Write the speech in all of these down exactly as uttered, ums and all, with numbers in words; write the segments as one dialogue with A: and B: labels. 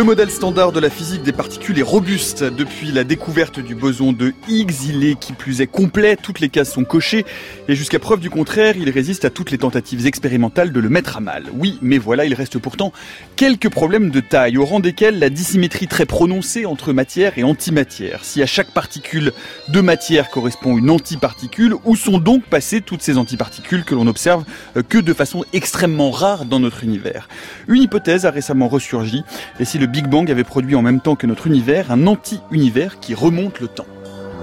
A: Le modèle standard de la physique des particules est robuste. Depuis la découverte du boson de Higgs, il est qui plus est complet, toutes les cases sont cochées et jusqu'à preuve du contraire, il résiste à toutes les tentatives expérimentales de le mettre à mal. Oui, mais voilà, il reste pourtant quelques problèmes de taille, au rang desquels la dissymétrie très prononcée entre matière et antimatière. Si à chaque particule de matière correspond une antiparticule, où sont donc passées toutes ces antiparticules que l'on n'observe que de façon extrêmement rare dans notre univers? Une hypothèse a récemment ressurgi, et si le Big Bang avait produit en même temps que notre univers un anti-univers qui remonte le temps.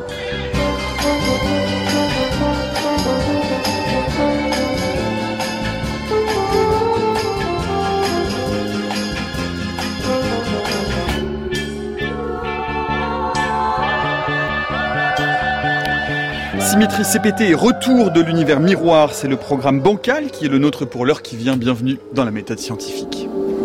A: Symétrie C P T et retour de l'univers miroir, c'est le programme bancal qui est le nôtre pour l'heure qui vient. Bienvenue dans la méthode scientifique.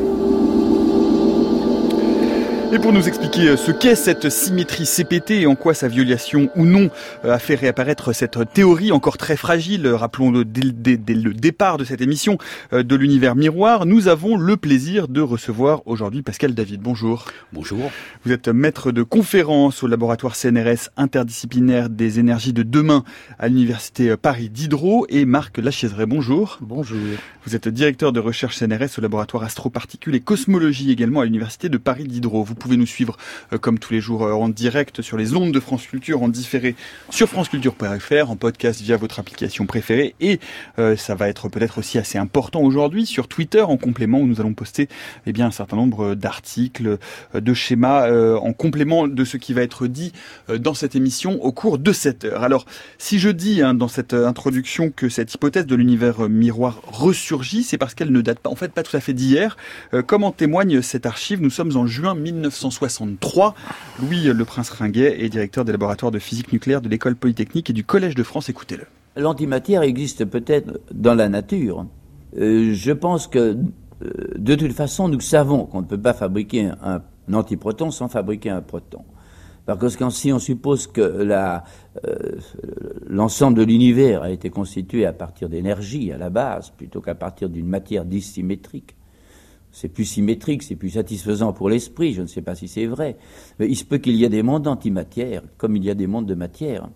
A: Et pour nous expliquer ce qu'est cette symétrie C P T et en quoi sa violation ou non a fait réapparaître cette théorie encore très fragile, rappelons-le dès, dès, dès le départ de cette émission, de l'univers miroir, nous avons le plaisir de recevoir aujourd'hui Pascal David. Bonjour.
B: Bonjour.
A: Vous êtes maître de conférence au laboratoire C N R S interdisciplinaire des énergies de demain à l'université Paris Diderot, et Marc Lachaiseray. Bonjour.
C: Bonjour.
A: Vous êtes directeur de recherche C N R S au laboratoire astroparticules et cosmologie également à l'université de Paris Diderot. Vous Vous pouvez nous suivre euh, comme tous les jours euh, en direct sur les ondes de France Culture, en différé sur franceculture point f r, en podcast via votre application préférée, et euh, ça va être peut-être aussi assez important aujourd'hui sur Twitter en complément, où nous allons poster eh bien, un certain nombre d'articles, euh, de schémas euh, en complément de ce qui va être dit euh, dans cette émission au cours de cette heure. Alors si je dis hein, dans cette introduction que cette hypothèse de l'univers euh, miroir ressurgit, c'est parce qu'elle ne date pas, en fait pas tout à fait d'hier. Euh, comme en témoigne cette archive, nous sommes en juin mille neuf cent soixante-trois. Louis Le Prince Ringuet est directeur des laboratoires de physique nucléaire de l'École Polytechnique et du Collège de France. Écoutez-le.
C: L'antimatière existe peut-être dans la nature. Euh, je pense que euh, de toute façon, nous savons qu'on ne peut pas fabriquer un, un antiproton sans fabriquer un proton. Par conséquent, si on suppose que la, euh, l'ensemble de l'univers a été constitué à partir d'énergie à la base, plutôt qu'à partir d'une matière dissymétrique, c'est plus symétrique, c'est plus satisfaisant pour l'esprit, je ne sais pas si c'est vrai. Mais il se peut qu'il y ait des mondes d'antimatière, comme il y a des mondes de matière.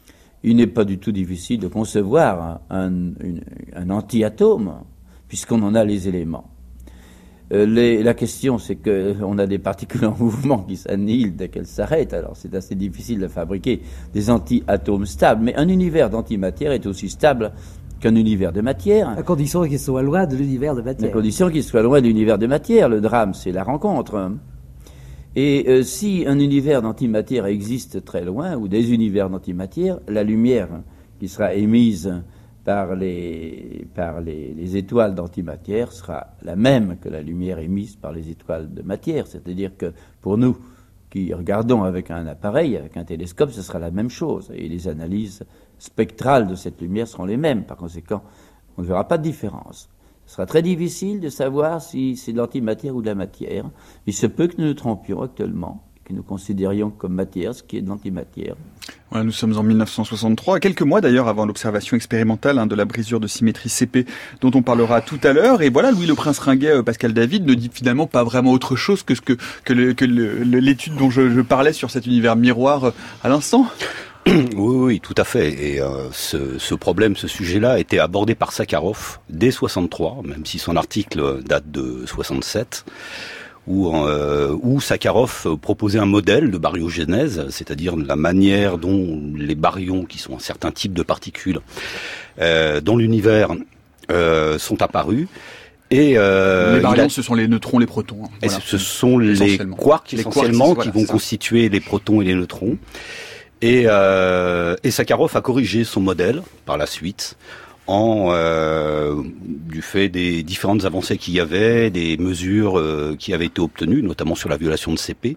C: Il n'est pas du tout difficile de concevoir un, une, un anti-atome, puisqu'on en a les éléments. Euh, les, la question, c'est qu'on a des particules en mouvement qui s'annihilent dès qu'elles s'arrêtent, alors c'est assez difficile de fabriquer des anti-atomes stables. Mais un univers d'antimatière est aussi stable qu'un univers de matière.
D: À condition qu'il soit loin de l'univers de matière.
C: À condition qu'il soit loin de l'univers de matière. Le drame, c'est la rencontre. Et euh, si un univers d'antimatière existe très loin, ou des univers d'antimatière, la lumière qui sera émise par les, par les, les étoiles d'antimatière sera la même que la lumière émise par les étoiles de matière. C'est-à-dire que pour nous, qui regardons avec un appareil, avec un télescope, ce sera la même chose. Et les analyses spectrales de cette lumière seront les mêmes. Par conséquent, on ne verra pas de différence. Ce sera très difficile de savoir si c'est de l'antimatière ou de la matière. Il se peut que nous nous trompions actuellement, que nous considérions comme matière ce qui est de l'antimatière.
A: Voilà, nous sommes en mille neuf cent soixante-trois, quelques mois d'ailleurs avant l'observation expérimentale hein, de la brisure de symétrie C P dont on parlera tout à l'heure. Et voilà, Louis Le Prince Ringuet, euh, Pascal David ne dit finalement pas vraiment autre chose que, ce que, que, le, que le, l'étude dont je, je parlais sur cet univers miroir euh, à l'instant.
B: Oui, oui, tout à fait. Et euh, ce, ce problème, ce sujet-là a été abordé par Sakharov dès soixante-trois, même si son article date de soixante-sept. Où, euh, où Sakharov proposait un modèle de baryogénèse, c'est-à-dire la manière dont les baryons, qui sont un certain type de particules, euh, dans l'univers, euh, sont apparus. Et euh,
A: les baryons,
B: a...
A: ce sont les neutrons, les protons. Hein,
B: voilà. Ce sont les quarks
A: les
B: essentiellement
A: quarks, voilà,
B: qui vont
A: ça.
B: constituer les protons et les neutrons. Et, euh, et Sakharov a corrigé son modèle par la suite, en euh, du fait des différentes avancées qu'il y avait, des mesures euh, qui avaient été obtenues, notamment sur la violation de C P,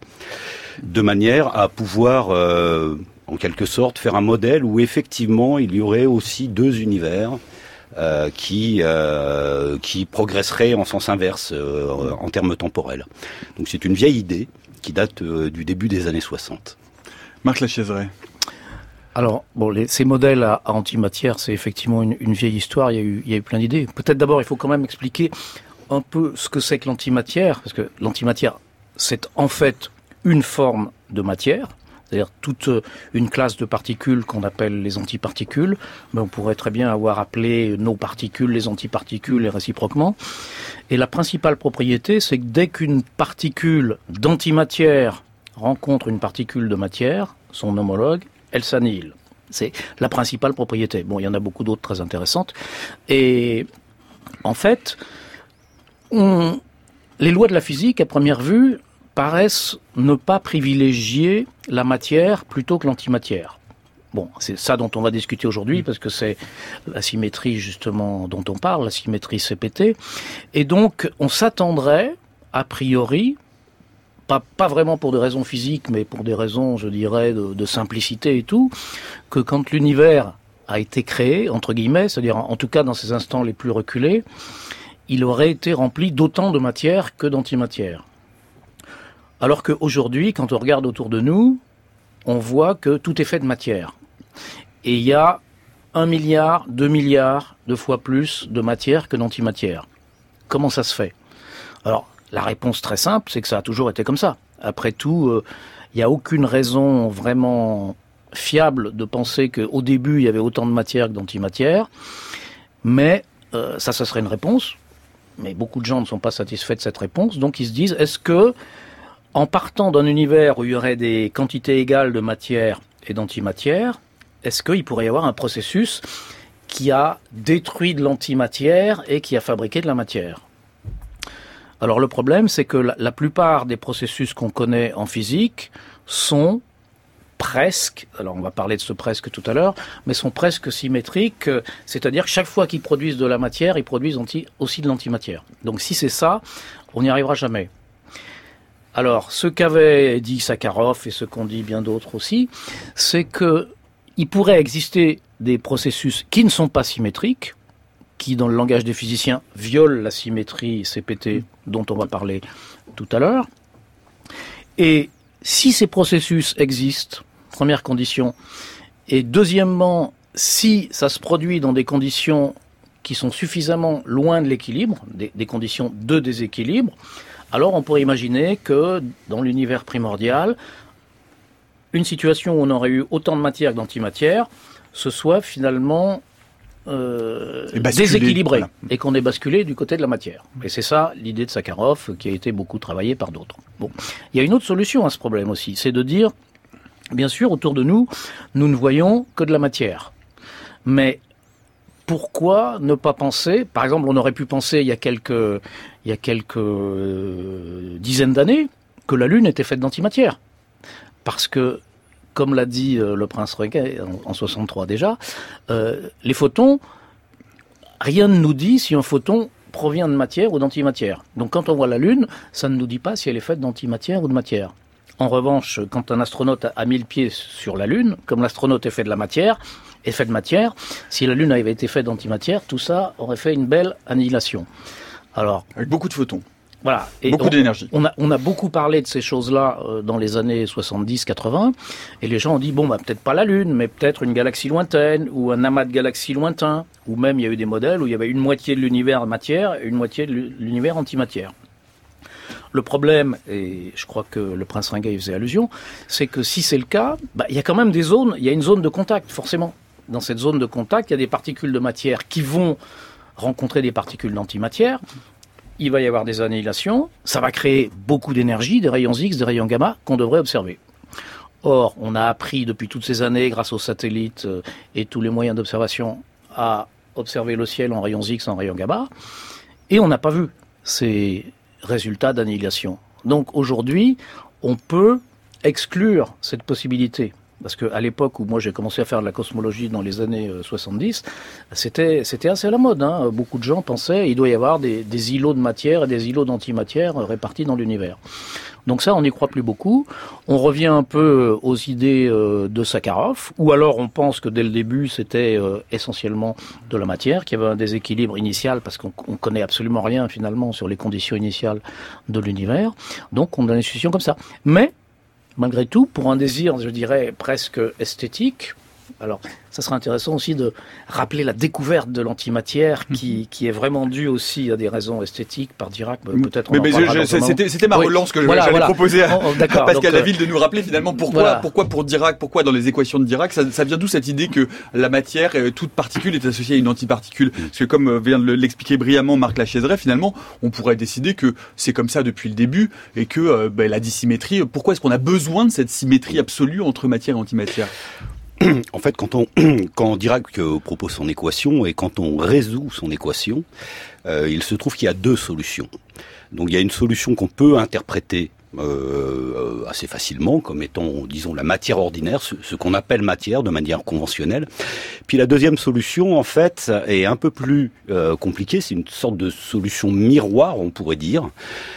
B: de manière à pouvoir, euh, en quelque sorte, faire un modèle où effectivement il y aurait aussi deux univers euh, qui euh, qui progresseraient en sens inverse euh, en termes temporels. Donc c'est une vieille idée qui date euh, du début des années soixante.
A: Marc Lachaiseray.
D: Alors, bon, les, ces modèles à, à antimatière, c'est effectivement une, une vieille histoire, il y a eu, il y a eu plein d'idées. Peut-être d'abord, il faut quand même expliquer un peu ce que c'est que l'antimatière, parce que l'antimatière, c'est en fait une forme de matière, c'est-à-dire toute une classe de particules qu'on appelle les antiparticules, mais on pourrait très bien avoir appelé nos particules les antiparticules et réciproquement. Et la principale propriété, c'est que dès qu'une particule d'antimatière rencontre une particule de matière, son homologue, elle s'annihile. C'est la principale propriété. Bon, il y en a beaucoup d'autres très intéressantes. Et en fait, on, les lois de la physique, à première vue, paraissent ne pas privilégier la matière plutôt que l'antimatière. Bon, c'est ça dont on va discuter aujourd'hui, parce que c'est la symétrie justement dont on parle, la symétrie C P T. Et donc, on s'attendrait, a priori, pas, pas vraiment pour des raisons physiques, mais pour des raisons, je dirais, de, de simplicité et tout, que quand l'univers a été créé, entre guillemets, c'est-à-dire en, en tout cas dans ses instants les plus reculés, il aurait été rempli d'autant de matière que d'antimatière. Alors qu'aujourd'hui, quand on regarde autour de nous, on voit que tout est fait de matière. Et il y a un milliard, deux milliards de fois plus de matière que d'antimatière. Comment ça se fait? Alors, la réponse très simple, c'est que ça a toujours été comme ça. Après tout, euh, il n'y a aucune raison vraiment fiable de penser qu'au début, il y avait autant de matière que d'antimatière. Mais euh, ça, ça serait une réponse. Mais beaucoup de gens ne sont pas satisfaits de cette réponse. Donc, ils se disent, est-ce que en partant d'un univers où il y aurait des quantités égales de matière et d'antimatière, est-ce qu'il pourrait y avoir un processus qui a détruit de l'antimatière et qui a fabriqué de la matière? Alors le problème, c'est que la, la plupart des processus qu'on connaît en physique sont presque, alors on va parler de ce presque tout à l'heure, mais sont presque symétriques, c'est-à-dire que chaque fois qu'ils produisent de la matière, ils produisent anti, aussi de l'antimatière. Donc si c'est ça, on n'y arrivera jamais. Alors, ce qu'avait dit Sakharov et ce qu'ont dit bien d'autres aussi, c'est que il pourrait exister des processus qui ne sont pas symétriques, qui, dans le langage des physiciens, violent la symétrie C P T dont on va parler tout à l'heure. Et si ces processus existent, première condition, et deuxièmement, si ça se produit dans des conditions qui sont suffisamment loin de l'équilibre, des, des conditions de déséquilibre, alors on pourrait imaginer que dans l'univers primordial, une situation où on aurait eu autant de matière que d'antimatière, ce soit finalement euh, déséquilibré, voilà, et qu'on ait basculé du côté de la matière. Et c'est ça l'idée de Sakharov, qui a été beaucoup travaillée par d'autres. Bon, il y a une autre solution à ce problème aussi, c'est de dire, bien sûr, autour de nous, nous ne voyons que de la matière. Mais pourquoi ne pas penser, par exemple, on aurait pu penser il y a quelques, il y a quelques euh, dizaines d'années que la Lune était faite d'antimatière. Parce que, comme l'a dit euh, le prince Regé en, en soixante-trois déjà, euh, les photons, rien ne nous dit si un photon provient de matière ou d'antimatière. Donc quand on voit la Lune, ça ne nous dit pas si elle est faite d'antimatière ou de matière. En revanche, quand un astronaute a mis le pied sur la Lune, comme l'astronaute est fait de la matière, est fait de matière, si la Lune avait été faite d'antimatière, tout ça aurait fait une belle annihilation. Alors,
A: avec beaucoup de photons.
D: Voilà. Et
A: beaucoup
D: on,
A: d'énergie.
D: On a, on a beaucoup parlé de ces choses-là euh, dans les années soixante-dix quatre-vingts, et les gens ont dit, bon, bah, peut-être pas la Lune, mais peut-être une galaxie lointaine, ou un amas de galaxies lointains, ou même il y a eu des modèles où il y avait une moitié de l'univers matière et une moitié de l'univers antimatière. Le problème, et je crois que le prince Ringay y faisait allusion, c'est que si c'est le cas, bah, il y a quand même des zones, il y a une zone de contact, forcément. Dans cette zone de contact, il y a des particules de matière qui vont rencontrer des particules d'antimatière. Il va y avoir des annihilations. Ça va créer beaucoup d'énergie, des rayons X, des rayons gamma, qu'on devrait observer. Or, on a appris depuis toutes ces années, grâce aux satellites euh, et tous les moyens d'observation, à observer le ciel en rayons X, en rayons gamma. Et on n'a pas vu ces résultats d'annihilation. Donc aujourd'hui, on peut exclure cette possibilité. Parce qu'à l'époque où moi j'ai commencé à faire de la cosmologie dans les années soixante-dix, c'était, c'était assez à la mode. Hein. Beaucoup de gens pensaient qu'il doit y avoir des, des îlots de matière et des îlots d'antimatière répartis dans l'univers. Donc ça, on n'y croit plus beaucoup. On revient un peu aux idées de Sakharov, ou alors on pense que dès le début, c'était essentiellement de la matière, qu'il y avait un déséquilibre initial, parce qu'on ne connaît absolument rien finalement sur les conditions initiales de l'univers. Donc on a une situation comme ça. Mais malgré tout, pour un désir, je dirais, presque esthétique, Alors, ça serait intéressant aussi de rappeler la découverte de l'antimatière qui, qui est vraiment due aussi à des raisons esthétiques par Dirac. Peut-être on
A: mais,
D: en
A: mais
D: parlera
A: je,
D: dans un
A: c'était, c'était ma
D: oui.
A: relance que
D: voilà,
A: j'allais
D: voilà.
A: proposer à,
D: oh,
A: à Pascal
D: donc,
A: David de nous rappeler finalement pourquoi,
D: voilà.
A: pourquoi pour Dirac, pourquoi dans les équations de Dirac, ça, ça vient d'où cette idée que la matière, toute particule est associée à une antiparticule. Parce que comme vient de l'expliquer brillamment Marc Lachaiseray, finalement, on pourrait décider que c'est comme ça depuis le début et que euh, ben, la dissymétrie, pourquoi est-ce qu'on a besoin de cette symétrie absolue entre matière et antimatière ?
B: En fait, quand on quand Dirac euh, propose son équation et quand on résout son équation, euh, il se trouve qu'il y a deux solutions. Donc il y a une solution qu'on peut interpréter euh, assez facilement comme étant, disons, la matière ordinaire, ce, ce qu'on appelle matière de manière conventionnelle. Puis la deuxième solution, en fait, est un peu plus euh, compliquée. C'est une sorte de solution miroir, on pourrait dire.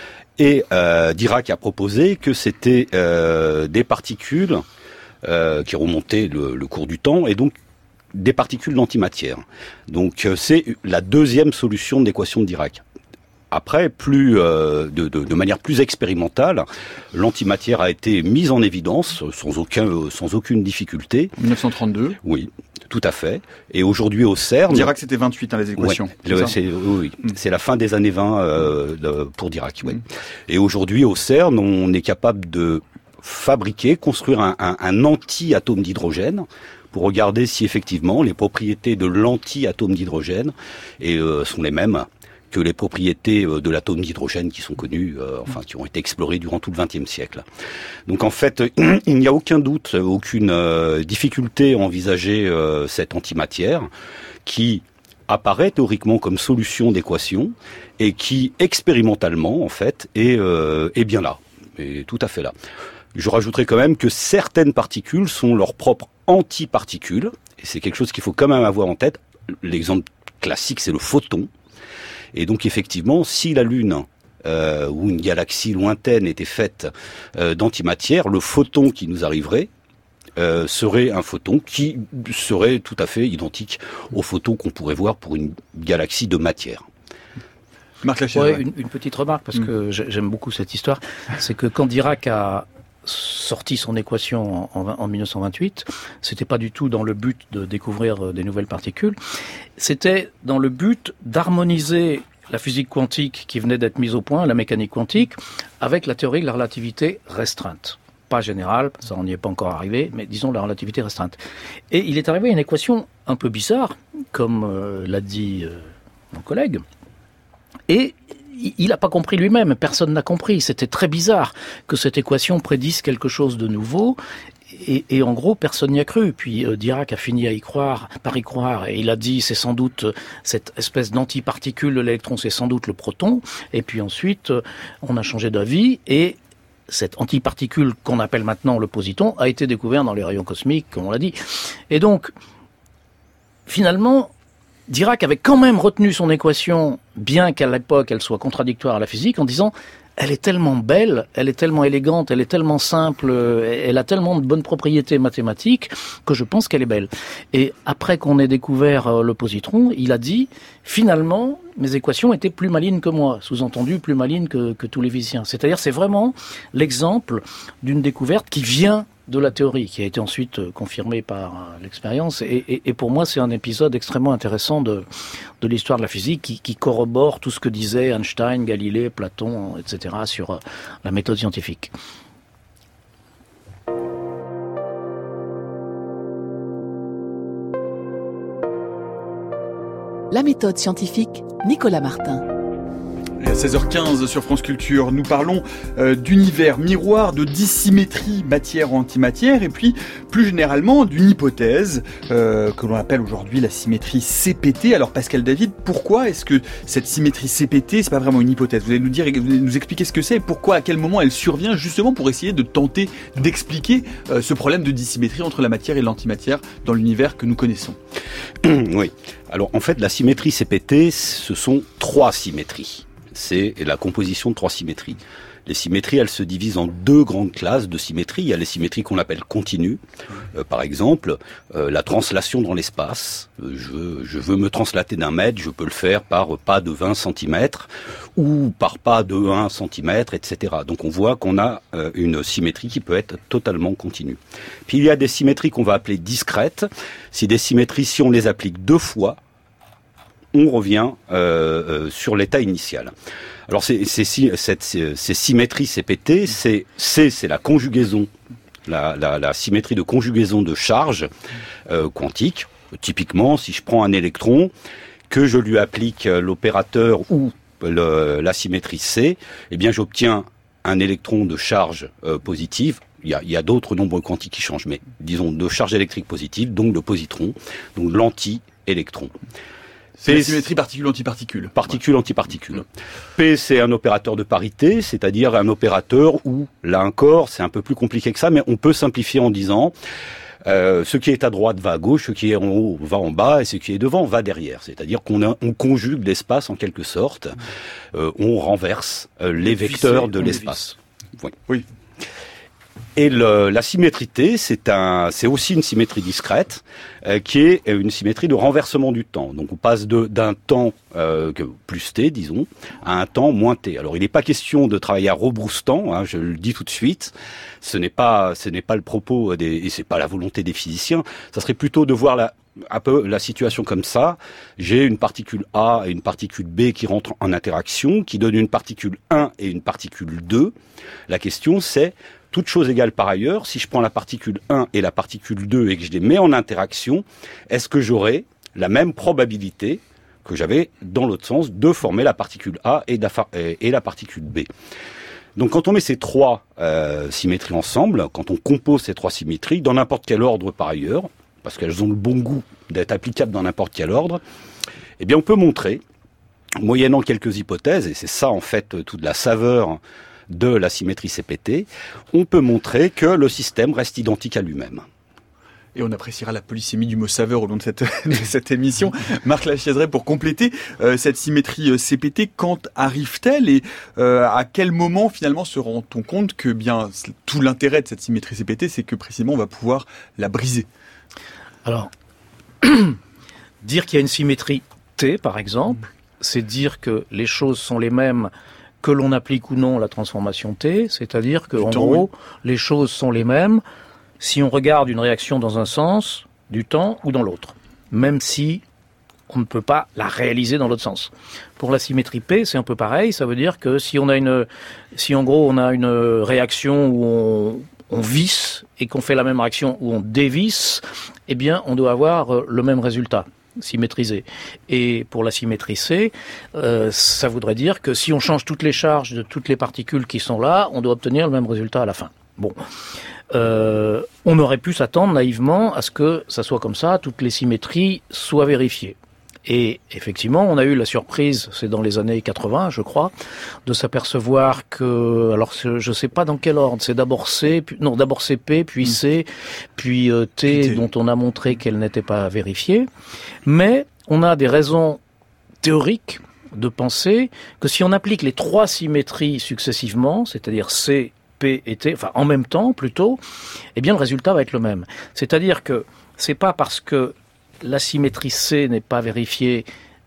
B: Et euh, Dirac a proposé que c'était euh, des particules Euh, qui remontait le, le cours du temps, et donc des particules d'antimatière. Donc euh, c'est la deuxième solution de l'équation de Dirac. Après, plus euh, de, de, de manière plus expérimentale, l'antimatière a été mise en évidence sans aucun, euh, sans aucune difficulté.
A: dix-neuf cent trente-deux.
B: Oui, tout à fait. Et aujourd'hui au CERN,
A: Dirac c'était vingt-huit, hein, les équations.
B: Ouais,
A: c'est,
B: le,
A: ça
B: c'est, oui, oui. Mm. C'est la fin des années vingt euh, de, pour Dirac. Ouais.
A: Mm.
B: Et aujourd'hui au CERN, on est capable de fabriquer, construire un, un, un anti-atome d'hydrogène pour regarder si effectivement les propriétés de l'anti-atome d'hydrogène et, euh, sont les mêmes que les propriétés euh, de l'atome d'hydrogène qui sont connues, euh, enfin qui ont été explorées durant tout le vingtième siècle. Donc en fait, il n'y a aucun doute, aucune euh, difficulté à envisager euh, cette antimatière qui apparaît théoriquement comme solution d'équation et qui expérimentalement en fait est, euh, est bien là, est tout à fait là. Je rajouterai quand même que certaines particules sont leurs propres antiparticules, et c'est quelque chose qu'il faut quand même avoir en tête. L'exemple classique, c'est le photon. Et donc effectivement, si la Lune euh, ou une galaxie lointaine était faite euh, d'antimatière, le photon qui nous arriverait euh, serait un photon qui serait tout à fait identique au photon qu'on pourrait voir pour une galaxie de matière.
A: Marc Lachaiseray.
D: Ouais, une, une petite remarque, parce
A: mmh.
D: que j'aime beaucoup cette histoire, c'est que quand Dirac a sorti son équation en, en, en dix-neuf cent vingt-huit, c'était pas du tout dans le but de découvrir des nouvelles particules, c'était dans le but d'harmoniser la physique quantique qui venait d'être mise au point, la mécanique quantique, avec la théorie de la relativité restreinte. Pas générale, ça on n'y est pas encore arrivé, mais disons la relativité restreinte. Et il est arrivé à une équation un peu bizarre, comme euh, l'a dit euh, mon collègue, et il n'a pas compris lui-même, personne n'a compris. C'était très bizarre que cette équation prédise quelque chose de nouveau. Et, et en gros, personne n'y a cru. Puis euh, Dirac a fini à y croire, par y croire, et il a dit c'est sans doute cette espèce d'antiparticule de l'électron, c'est sans doute le proton. Et puis ensuite, euh, on a changé d'avis et cette antiparticule qu'on appelle maintenant le positon a été découvert dans les rayons cosmiques, comme on l'a dit. Et donc, finalement, Dirac avait quand même retenu son équation, bien qu'à l'époque elle soit contradictoire à la physique, en disant elle est tellement belle, elle est tellement élégante, elle est tellement simple, elle a tellement de bonnes propriétés mathématiques que je pense qu'elle est belle. Et après qu'on ait découvert le positron, il a dit finalement mes équations étaient plus malines que moi, sous-entendu plus malines que, que tous les physiciens. C'est-à-dire c'est vraiment l'exemple d'une découverte qui vient de la théorie, qui a été ensuite confirmée par l'expérience. Et, et, et pour moi, c'est un épisode extrêmement intéressant de, de l'histoire de la physique qui, qui corrobore tout ce que disaient Einstein, Galilée, Platon, et cetera sur la méthode scientifique.
E: La méthode scientifique, Nicolas Martin.
A: Et à seize heures quinze sur France Culture, nous parlons euh, d'univers miroir, de dissymétrie matière-antimatière, et puis plus généralement d'une hypothèse euh, que l'on appelle aujourd'hui la symétrie C P T. Alors Pascal David, pourquoi est-ce que cette symétrie C P T, c'est pas vraiment une hypothèse? Vous allez nous dire, vous allez nous expliquer ce que c'est et pourquoi, à quel moment elle survient, justement pour essayer de tenter d'expliquer euh, ce problème de dissymétrie entre la matière et l'antimatière dans l'univers que nous connaissons.
B: Oui. Alors en fait, la symétrie C P T, ce sont trois symétries. C'est la composition de trois symétries. Les symétries, elles se divisent en deux grandes classes de symétries. Il y a les symétries qu'on appelle continues. Euh, par exemple, euh, la translation dans l'espace. Euh, je, veux, je veux me translater d'un mètre, je peux le faire par pas de vingt centimètres ou par pas de un centimètre, et cetera. Donc on voit qu'on a euh, une symétrie qui peut être totalement continue. Puis il y a des symétries qu'on va appeler discrètes. C'est des symétries, si on les applique deux fois, on revient euh, euh, sur l'état initial. Alors c'est, c'est, c'est, cette, c'est, ces symétries C P T, c'est, c'est, c'est la conjugaison, la, la, la symétrie de conjugaison de charge euh, quantique. Typiquement, si je prends un électron, que je lui applique l'opérateur ou le, la symétrie C, eh bien j'obtiens un électron de charge euh, positive. Il y a, il y a d'autres nombres quantiques qui changent, mais disons de charge électrique positive, donc de positron, donc de l'anti-électron.
A: C'est la symétrie particule-antiparticule.
B: Particule-antiparticule. P, c'est un opérateur de parité, c'est-à-dire un opérateur où, là encore, c'est un peu plus compliqué que ça, mais on peut simplifier en disant euh, ce qui est à droite va à gauche, ce qui est en haut va en bas, et ce qui est devant va derrière. C'est-à-dire qu'on a, on conjugue l'espace en quelque sorte, euh, on renverse euh, les vecteurs de l'espace. Oui.
A: oui.
B: Et le, la symétrie T, c'est un, c'est aussi une symétrie discrète, euh, qui est une symétrie de renversement du temps. Donc on passe de, d'un temps euh, plus T, disons, à un temps moins T. Alors il n'est pas question de travailler à rebrousse-temps, hein, je le dis tout de suite. Ce n'est pas, ce n'est pas le propos des, et c'est pas la volonté des physiciens. Ça serait plutôt de voir la, un peu la situation comme ça. J'ai une particule A et une particule B qui rentrent en interaction, qui donnent une particule un et une particule deux. La question c'est, toute chose égale par ailleurs, si je prends la particule un et la particule deux et que je les mets en interaction, est-ce que j'aurai la même probabilité que j'avais dans l'autre sens de former la particule A et la, et la particule B? Donc quand on met ces trois euh, symétries ensemble, quand on compose ces trois symétries, dans n'importe quel ordre par ailleurs, parce qu'elles ont le bon goût d'être applicables dans n'importe quel ordre, eh bien on peut montrer, moyennant quelques hypothèses, et c'est ça en fait toute la saveur de la symétrie C P T, on peut montrer que le système reste identique à lui-même.
A: Et on appréciera la polysémie du mot saveur au long de cette, de cette émission. Marc Lachaiseret, pour compléter euh, cette symétrie C P T, quand arrive-t-elle et euh, à quel moment finalement se rend-on compte que bien tout l'intérêt de cette symétrie C P T, c'est que précisément on va pouvoir la briser?
D: Alors, dire qu'il y a une symétrie T, par exemple, c'est dire que les choses sont les mêmes que l'on applique ou non la transformation T, c'est-à-dire que, en gros, oui. les choses sont les mêmes si on regarde une réaction dans un sens du temps ou dans l'autre, même si on ne peut pas la réaliser dans l'autre sens. Pour la symétrie P, c'est un peu pareil, ça veut dire que si on a une, si en gros on a une réaction où on, on visse et qu'on fait la même réaction où on dévisse, eh bien on doit avoir le même résultat. Symétrisé. Et pour la symétrie C, euh, ça voudrait dire que si on change toutes les charges de toutes les particules qui sont là, on doit obtenir le même résultat à la fin. Bon. Euh, on aurait pu s'attendre naïvement à ce que ça soit comme ça, toutes les symétries soient vérifiées. Et effectivement, on a eu la surprise, c'est dans les années quatre-vingts, je crois, de s'apercevoir que, alors je ne sais pas dans quel ordre, c'est d'abord C, puis, non, d'abord C P, puis C, puis euh, T, T, dont on a montré qu'elle n'était pas vérifiée. Mais on a des raisons théoriques de penser que si on applique les trois symétries successivement, c'est-à-dire C, P et T, enfin en même temps plutôt, eh bien le résultat va être le même. C'est-à-dire que c'est pas parce que la symétrie C n'est pas vérifiée,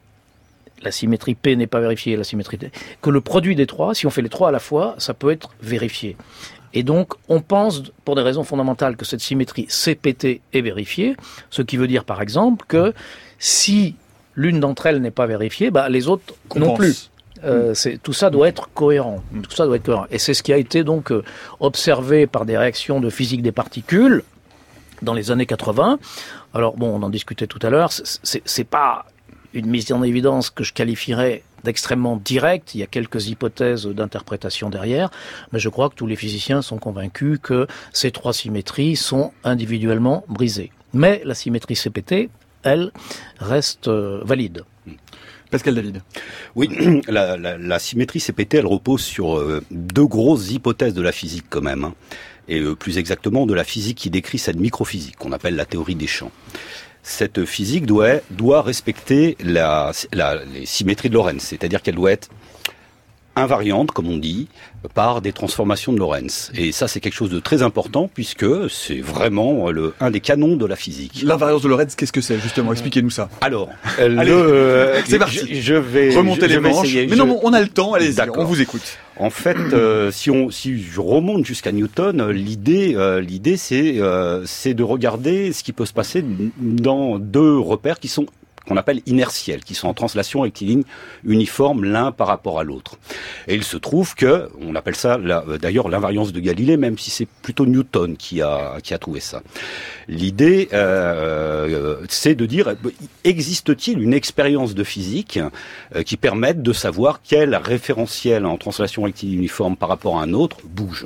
D: la symétrie P n'est pas vérifiée, la symétrie T, que le produit des trois, si on fait les trois à la fois, ça peut être vérifié. Et donc, on pense, pour des raisons fondamentales, que cette symétrie C P T est vérifiée, ce qui veut dire, par exemple, que si l'une d'entre elles n'est pas vérifiée, bah, les autres
A: Compense.
D: non plus. Euh, c'est, tout ça doit être cohérent. Tout ça doit être cohérent. Et c'est ce qui a été donc euh, observé par des réactions de physique des particules dans les années quatre-vingts. Alors bon, on en discutait tout à l'heure, c'est, c'est pas une mise en évidence que je qualifierais d'extrêmement directe, il y a quelques hypothèses d'interprétation derrière, mais je crois que tous les physiciens sont convaincus que ces trois symétries sont individuellement brisées. Mais la symétrie C P T, elle, reste euh, valide.
A: Pascal David.
B: Oui, la, la, la symétrie C P T, elle repose sur euh, deux grosses hypothèses de la physique quand même, hein. Et euh, plus exactement de la physique qui décrit cette microphysique qu'on appelle la théorie des champs. Cette physique doit, doit respecter la, la, les symétries de Lorentz, c'est-à-dire qu'elle doit être invariantes, comme on dit, par des transformations de Lorentz. Et ça, c'est quelque chose de très important, puisque c'est vraiment le, un des canons de la physique.
A: L'invariance de Lorentz, qu'est-ce que c'est, justement? Expliquez-nous ça.
B: Alors,
A: allez,
B: le,
A: c'est parti.
B: Je, je vais
A: remonter
B: je,
A: les
B: je vais
A: manches.
B: essayer,
A: Mais
B: je...
A: non, on a le temps. Allez-y,
B: D'accord.
A: on vous écoute.
B: En fait, euh, si on, si je remonte jusqu'à Newton, l'idée, euh, l'idée, c'est, euh, c'est de regarder ce qui peut se passer dans deux repères qui sont qu'on appelle inertiels, qui sont en translation rectiligne uniforme l'un par rapport à l'autre. Et il se trouve que, on appelle ça la, d'ailleurs l'invariance de Galilée, même si c'est plutôt Newton qui a qui a trouvé ça. L'idée, euh, c'est de dire, existe-t-il une expérience de physique euh, qui permette de savoir quel référentiel en translation rectiligne uniforme par rapport à un autre bouge?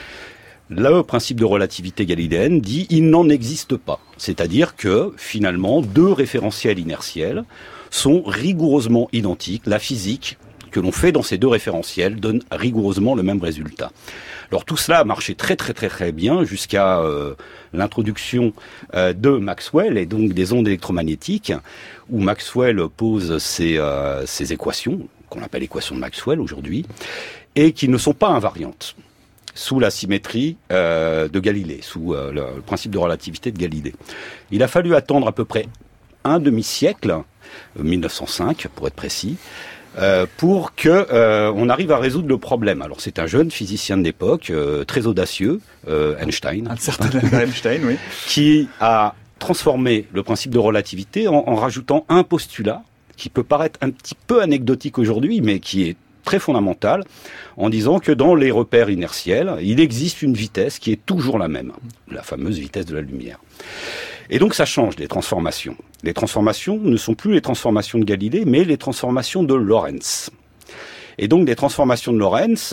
B: Le principe de relativité galiléenne dit il n'en existe pas. C'est-à-dire que, finalement, deux référentiels inertiels sont rigoureusement identiques. La physique que l'on fait dans ces deux référentiels donne rigoureusement le même résultat. Alors tout cela a marché très très très très bien jusqu'à euh, l'introduction euh, de Maxwell et donc des ondes électromagnétiques, où Maxwell pose ses, euh, ses équations, qu'on appelle équations de Maxwell aujourd'hui, et qui ne sont pas invariantes, sous la symétrie euh, de Galilée, sous euh, le, le principe de relativité de Galilée. Il a fallu attendre à peu près un demi-siècle, mille neuf cent cinq pour être précis, euh, pour que euh, on arrive à résoudre le problème. Alors c'est un jeune physicien de l'époque, euh, très audacieux, euh, Einstein,
A: un certain Einstein, oui,
B: qui a transformé le principe de relativité en, en rajoutant un postulat qui peut paraître un petit peu anecdotique aujourd'hui, mais qui est très fondamental, en disant que dans les repères inertiels, il existe une vitesse qui est toujours la même, la fameuse vitesse de la lumière. Et donc ça change les transformations. Les transformations ne sont plus les transformations de Galilée, mais les transformations de Lorentz. Et donc des transformations de Lorentz,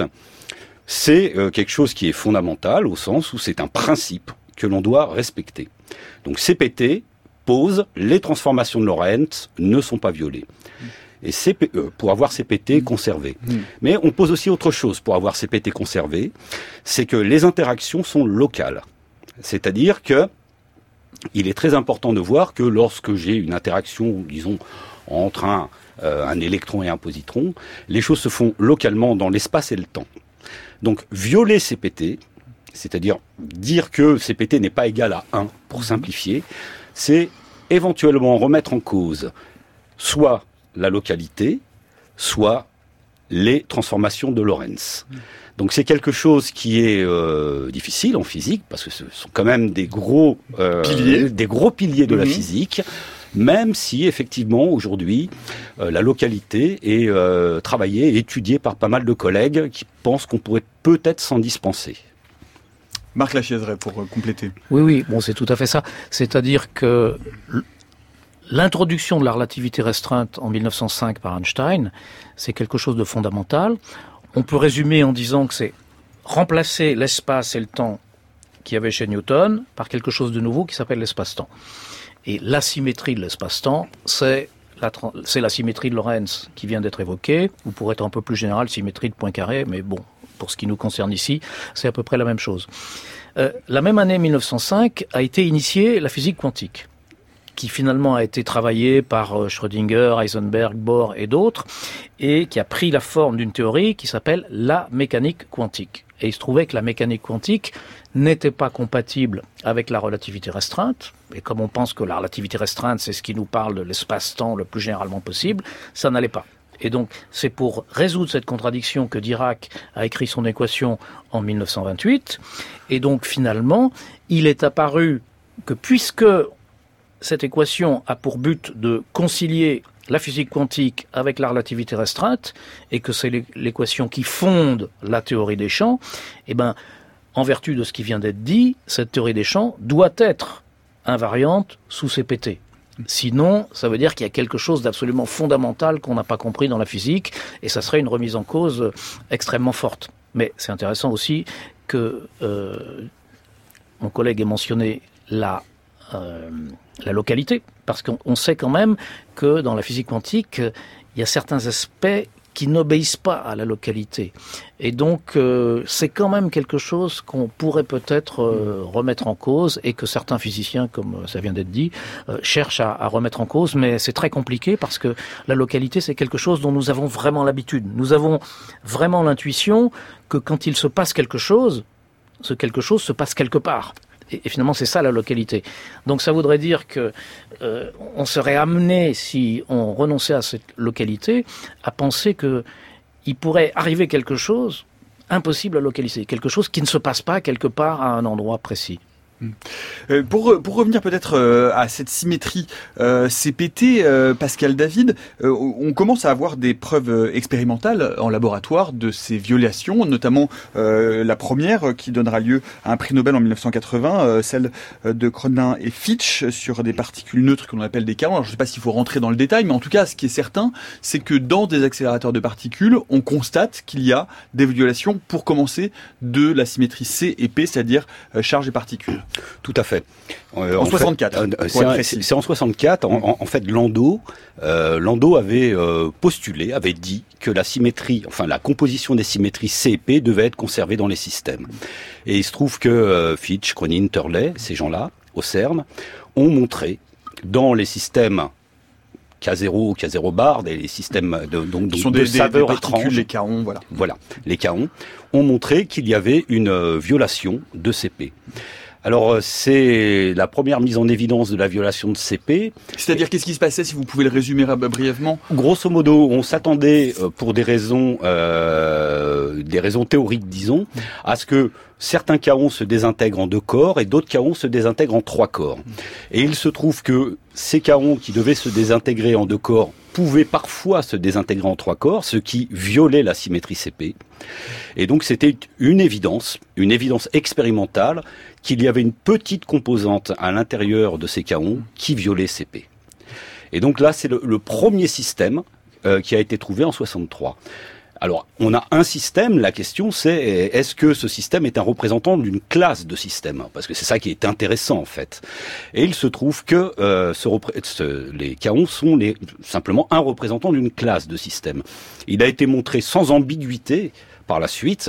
B: c'est euh, quelque chose qui est fondamental, au sens où c'est un principe que l'on doit respecter. Donc C P T pose les transformations de Lorentz ne sont pas violées. Et C P, euh, pour avoir C P T conservé. Mmh. Mais on pose aussi autre chose pour avoir C P T conservé, c'est que les interactions sont locales. C'est-à-dire que il est très important de voir que lorsque j'ai une interaction, disons, entre un, euh, un électron et un positron, les choses se font localement dans l'espace et le temps. Donc violer C P T, c'est-à-dire dire que C P T n'est pas égal à un, pour simplifier, c'est éventuellement remettre en cause soit la localité, soit les transformations de Lorentz. Donc c'est quelque chose qui est euh, difficile en physique, parce que ce sont quand même des gros euh, piliers, des gros piliers de mmh. la physique, même si effectivement aujourd'hui euh, la localité est euh, travaillée et étudiée par pas mal de collègues qui pensent qu'on pourrait peut-être s'en dispenser.
A: Marc Lachiaiseray pour euh, compléter.
D: Oui, oui, bon, c'est tout à fait ça. C'est-à-dire que l'introduction de la relativité restreinte en mille neuf cent cinq par Einstein, c'est quelque chose de fondamental. On peut résumer en disant que c'est remplacer l'espace et le temps qu'il y avait chez Newton par quelque chose de nouveau qui s'appelle l'espace-temps. Et l'asymétrie de l'espace-temps, c'est la, c'est la symétrie de Lorentz qui vient d'être évoquée, ou pour être un peu plus général, symétrie de Poincaré, mais bon, pour ce qui nous concerne ici, c'est à peu près la même chose. Euh, la même année mille neuf cent cinq a été initiée la physique quantique, qui finalement a été travaillée par euh, Schrödinger, Heisenberg, Bohr et d'autres, et qui a pris la forme d'une théorie qui s'appelle la mécanique quantique. Et il se trouvait que la mécanique quantique n'était pas compatible avec la relativité restreinte, et comme on pense que la relativité restreinte, c'est ce qui nous parle de l'espace-temps le plus généralement possible, ça n'allait pas. Et donc, c'est pour résoudre cette contradiction que Dirac a écrit son équation en mille neuf cent vingt-huit, et donc finalement, il est apparu que puisque cette équation a pour but de concilier la physique quantique avec la relativité restreinte, et que c'est l'équation qui fonde la théorie des champs, eh ben, en vertu de ce qui vient d'être dit, cette théorie des champs doit être invariante sous C P T. Sinon, ça veut dire qu'il y a quelque chose d'absolument fondamental qu'on n'a pas compris dans la physique, et ça serait une remise en cause extrêmement forte. Mais c'est intéressant aussi que euh, mon collègue ait mentionné la Euh, la localité, parce qu'on sait quand même que dans la physique quantique, il y a certains aspects qui n'obéissent pas à la localité. Et donc, euh, c'est quand même quelque chose qu'on pourrait peut-être euh, remettre en cause et que certains physiciens, comme ça vient d'être dit, euh, cherchent à, à remettre en cause. Mais c'est très compliqué parce que la localité, c'est quelque chose dont nous avons vraiment l'habitude. Nous avons vraiment l'intuition que quand il se passe quelque chose, ce quelque chose se passe quelque part. Et, et finalement, c'est ça la localité. Donc ça voudrait dire que euh, on serait amené, si on renonçait à cette localité, à penser que il pourrait arriver quelque chose impossible à localiser, quelque chose qui ne se passe pas quelque part à un endroit précis.
A: Euh, pour, pour revenir peut-être euh, à cette symétrie euh, C P T, euh, Pascal David, euh, on commence à avoir des preuves expérimentales en laboratoire de ces violations, notamment euh, la première qui donnera lieu à un prix Nobel en mille neuf cent quatre-vingts, euh, celle de Cronin et Fitch sur des particules neutres qu'on appelle des kaons. Alors je ne sais pas s'il faut rentrer dans le détail, mais en tout cas ce qui est certain, c'est que dans des accélérateurs de particules, on constate qu'il y a des violations, pour commencer, de la symétrie C et P, c'est-à-dire euh, charge et particules.
B: Tout à fait.
A: Euh, en, en soixante-quatre.
B: Fait, euh, c'est, c'est en soixante-quatre. En, en, en fait, Landau, euh, Landau avait euh, postulé, avait dit que la symétrie, enfin la composition des symétries C et P devait être conservée dans les systèmes. Et il se trouve que euh, Fitch, Cronin, Turley, ces gens-là, au CERN, ont montré dans les systèmes K zéro, K zéro bar, les systèmes de, donc, donc,
A: sont
B: de
A: des,
B: saveur
A: des particules,
B: étrange.
A: Les kaons, voilà.
B: Voilà, les kaons ont montré qu'il y avait une euh, violation de C P. Alors, c'est la première mise en évidence de la violation de C P.
A: C'est-à-dire, qu'est-ce qui se passait, si vous pouvez le résumer brièvement ?
B: Grosso modo, on s'attendait, pour des raisons, euh, des raisons théoriques, disons, à ce que certains kaons se désintègrent en deux corps et d'autres kaons se désintègrent en trois corps. Et il se trouve que ces kaons qui devaient se désintégrer en deux corps pouvaient parfois se désintégrer en trois corps, ce qui violait la symétrie C P. Et donc c'était une évidence, une évidence expérimentale, qu'il y avait une petite composante à l'intérieur de ces kaons qui violait C P. Et donc là, c'est le, le premier système euh, qui a été trouvé en soixante-trois. Alors, on a un système, la question c'est, est-ce que ce système est un représentant d'une classe de systèmes ? Parce que c'est ça qui est intéressant en fait. Et il se trouve que euh, ce repré- ce, les kaons sont les, simplement un représentant d'une classe de systèmes. Il a été montré sans ambiguïté par la suite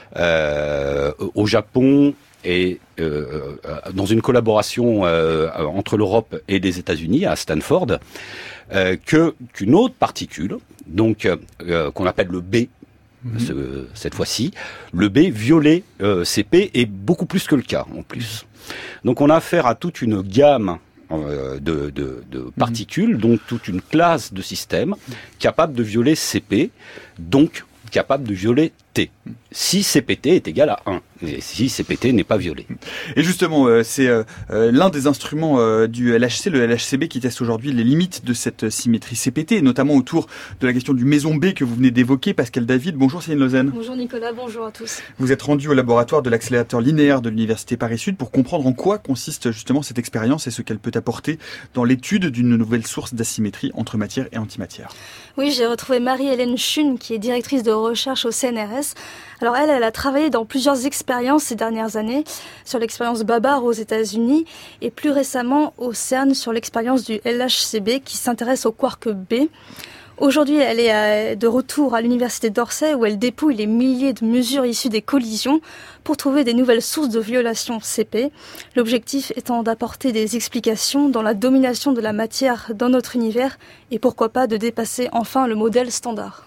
B: euh, au Japon et euh, dans une collaboration euh, entre l'Europe et les États-Unis à Stanford, euh, que qu'une autre particule, donc euh, qu'on appelle le B, mmh. ce, cette fois-ci, le B violait euh, C P et beaucoup plus que le K en plus. Donc on a affaire à toute une gamme euh, de, de, de particules, mmh. donc toute une classe de systèmes capable de violer C P, donc capable de violer T, si C P T est égal à un, et si C P T n'est pas violé.
A: Et justement, euh, c'est euh, l'un des instruments euh, du L H C, le L H C B, qui teste aujourd'hui les limites de cette symétrie C P T, et notamment autour de la question du méson B que vous venez d'évoquer, Pascal David. Bonjour Céline Lausanne.
F: Bonjour Nicolas, bonjour à tous.
A: Vous êtes rendu au laboratoire de l'accélérateur linéaire de l'Université Paris-Sud pour comprendre en quoi consiste justement cette expérience et ce qu'elle peut apporter dans l'étude d'une nouvelle source d'asymétrie entre matière et antimatière.
F: Oui, j'ai retrouvé Marie-Hélène Chun, qui est directrice de recherche au C N R S. Alors elle, elle a travaillé dans plusieurs expériences ces dernières années, sur l'expérience Babar aux États-Unis et plus récemment au CERN sur l'expérience du L H C B qui s'intéresse au quark B. Aujourd'hui, elle est de retour à l'université d'Orsay où elle dépouille les milliers de mesures issues des collisions pour trouver des nouvelles sources de violation C P. L'objectif étant d'apporter des explications dans la domination de la matière dans notre univers et pourquoi pas de dépasser enfin le modèle standard.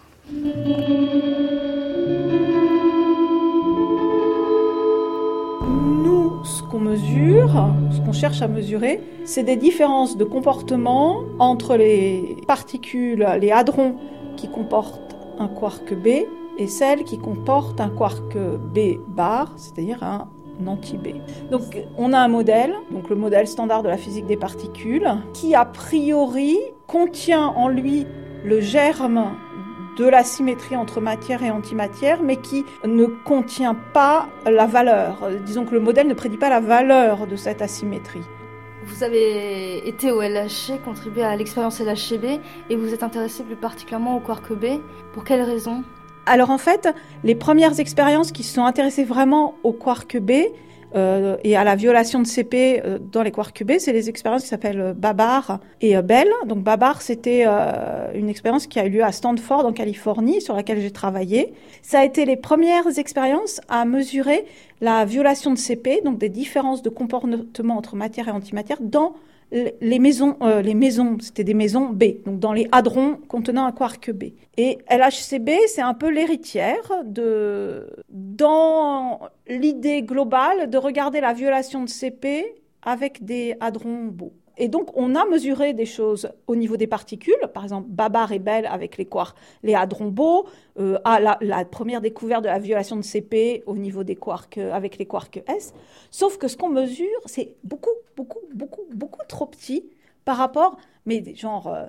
G: Nous, ce qu'on mesure, ce qu'on cherche à mesurer, c'est des différences de comportement entre les particules, les hadrons qui comportent un quark B et celles qui comportent un quark B bar, c'est-à-dire un anti-B. Donc on a un modèle, donc le modèle standard de la physique des particules, qui a priori contient en lui le germe de la symétrie entre matière et antimatière, mais qui ne contient pas la valeur. Disons que le modèle ne prédit pas la valeur de cette asymétrie.
F: Vous avez été au L H C, contribué à l'expérience L H C B, et vous êtes intéressé plus particulièrement au quark B. Pour quelles raisons ?
G: Alors en fait, les premières expériences qui se sont intéressées vraiment au quark B euh, et à la violation de C P euh, dans les quarks B, c'est les expériences qui s'appellent Babar et euh, Bell. Donc Babar, c'était euh, une expérience qui a eu lieu à Stanford en Californie, sur laquelle j'ai travaillé. Ça a été les premières expériences à mesurer la violation de C P, donc des différences de comportement entre matière et antimatière, dans les maisons, euh, les maisons, c'était des maisons B, donc dans les hadrons contenant un quark B. Et L H C B, c'est un peu l'héritière de, dans l'idée globale de regarder la violation de C P avec des hadrons beaux. Et donc, on a mesuré des choses au niveau des particules, par exemple, Babar et Bell avec les quarks, les hadrons beaux, euh, à la, la première découverte de la violation de C P au niveau des quarks, euh, avec les quarks S. Sauf que ce qu'on mesure, c'est beaucoup, beaucoup, beaucoup, beaucoup trop petit par rapport, mais genre euh,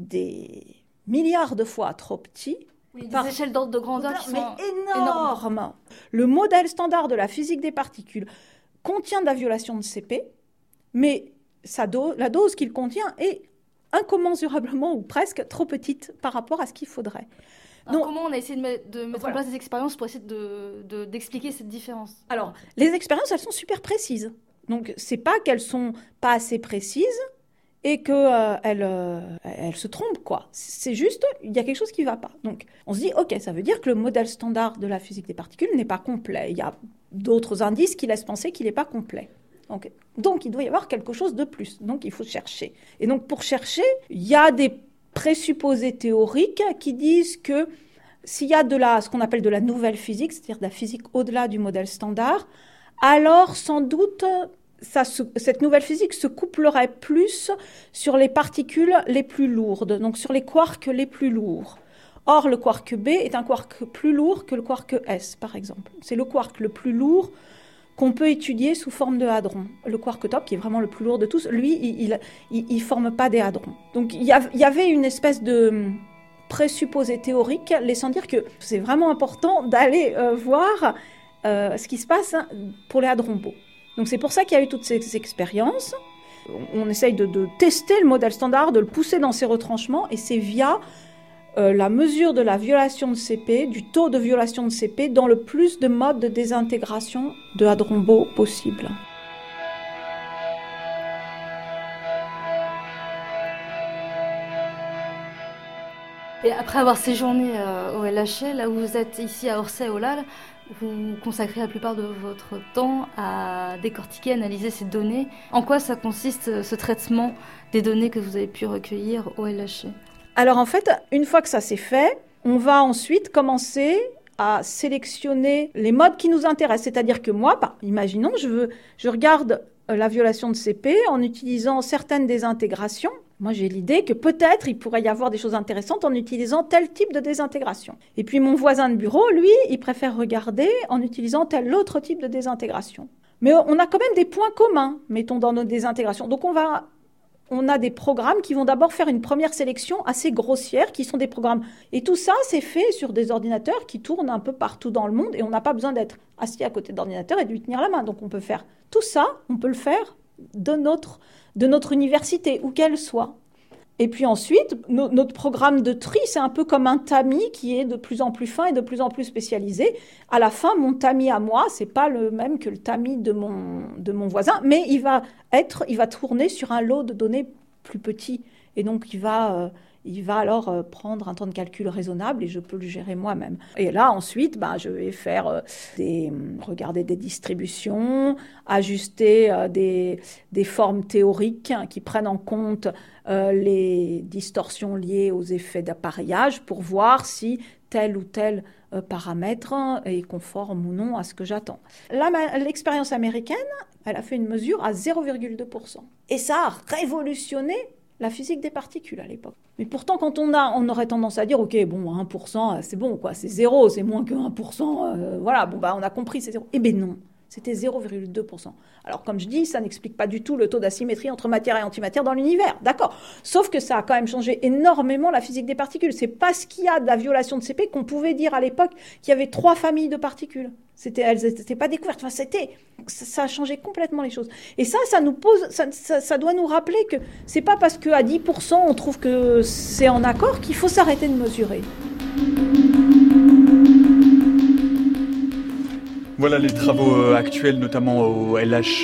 G: des milliards de fois trop petit.
F: Oui, des
G: par...
F: échelles d'ordre de grandeur qui sont
G: mais énormes. énormes. Le modèle standard de la physique des particules contient de la violation de C P, mais Sa do- la dose qu'il contient est incommensurablement ou presque trop petite par rapport à ce qu'il faudrait.
F: Alors, Donc, comment on a essayé de, met- de mettre voilà. en place des expériences pour essayer de, de, d'expliquer cette différence ?
G: Alors, les expériences, elles sont super précises. Donc, c'est pas qu'elles sont pas assez précises et qu'elles euh, elles se trompent, quoi. C'est juste, il y a quelque chose qui ne va pas. Donc, on se dit, OK, ça veut dire que le modèle standard de la physique des particules n'est pas complet. Il y a d'autres indices qui laissent penser qu'il n'est pas complet. Donc, donc, il doit y avoir quelque chose de plus. Donc, il faut chercher. Et donc, pour chercher, il y a des présupposés théoriques qui disent que s'il y a de la, ce qu'on appelle de la nouvelle physique, c'est-à-dire de la physique au-delà du modèle standard, alors, sans doute, ça se, cette nouvelle physique se couplerait plus sur les particules les plus lourdes, donc sur les quarks les plus lourds. Or, le quark B est un quark plus lourd que le quark S, par exemple. C'est le quark le plus lourd qu'on peut étudier sous forme de hadron. Le quark top, qui est vraiment le plus lourd de tous, lui, il ne forme pas des hadrons. Donc, il y, a, il y avait une espèce de présupposé théorique laissant dire que c'est vraiment important d'aller euh, voir euh, ce qui se passe pour les hadrons beaux. Donc, c'est pour ça qu'il y a eu toutes ces expériences. On, on essaye de, de tester le modèle standard, de le pousser dans ses retranchements, et c'est via Euh, la mesure de la violation de C P, du taux de violation de C P, dans le plus de modes de désintégration de hadrons beaux possible.
F: Et après avoir séjourné euh, au L H C, là où vous êtes ici à Orsay-au-Lal, vous consacrez la plupart de votre temps à décortiquer, analyser ces données. En quoi ça consiste, ce traitement des données que vous avez pu recueillir au L H C ?
G: Alors en fait, une fois que ça s'est fait, on va ensuite commencer à sélectionner les modes qui nous intéressent. C'est-à-dire que moi, bah, imaginons, je, veux, je regarde la violation de C P en utilisant certaines désintégrations. Moi, j'ai l'idée que peut-être il pourrait y avoir des choses intéressantes en utilisant tel type de désintégration. Et puis mon voisin de bureau, lui, il préfère regarder en utilisant tel autre type de désintégration. Mais on a quand même des points communs, mettons, dans nos désintégrations. Donc on va... On a des programmes qui vont d'abord faire une première sélection assez grossière, qui sont des programmes. Et tout ça, c'est fait sur des ordinateurs qui tournent un peu partout dans le monde, et on n'a pas besoin d'être assis à côté de l'ordinateur et de lui tenir la main. Donc on peut faire tout ça, on peut le faire de notre, de notre université, où qu'elle soit. Et puis ensuite, no, notre programme de tri, c'est un peu comme un tamis qui est de plus en plus fin et de plus en plus spécialisé. À la fin, mon tamis à moi, c'est pas le même que le tamis de mon, de mon voisin, mais il va être, il va tourner sur un lot de données plus petit. Et donc, il va, euh, il va alors euh, prendre un temps de calcul raisonnable et je peux le gérer moi-même. Et là, ensuite, bah, je vais faire euh, des, regarder des distributions, ajuster euh, des, des formes théoriques hein, qui prennent en compte euh, les distorsions liées aux effets d'appareillage pour voir si tel ou tel euh, paramètre est conforme ou non à ce que j'attends. Là, ma, l'expérience américaine, elle a fait une mesure à zéro virgule deux pour cent. Et ça a révolutionné la physique des particules à l'époque. Mais pourtant, quand on a, on aurait tendance à dire, OK, bon, un pour cent, c'est bon, quoi, c'est zéro, c'est moins que un pour cent, euh, voilà, bon, bah, on a compris, c'est zéro. Eh bien non, c'était zéro virgule deux pour cent. Alors, comme je dis, ça n'explique pas du tout le taux d'asymétrie entre matière et antimatière dans l'univers, d'accord. Sauf que ça a quand même changé énormément la physique des particules. C'est parce qu'il y a de la violation de C P qu'on pouvait dire à l'époque qu'il y avait trois familles de particules. C'était, elles n'étaient pas découvertes. Enfin, c'était, ça, ça a changé complètement les choses. Et ça, ça nous pose, ça, ça, ça doit nous rappeler que c'est pas parce qu'à dix pour cent on trouve que c'est en accord qu'il faut s'arrêter de mesurer.
A: Voilà les travaux euh, actuels, notamment au L H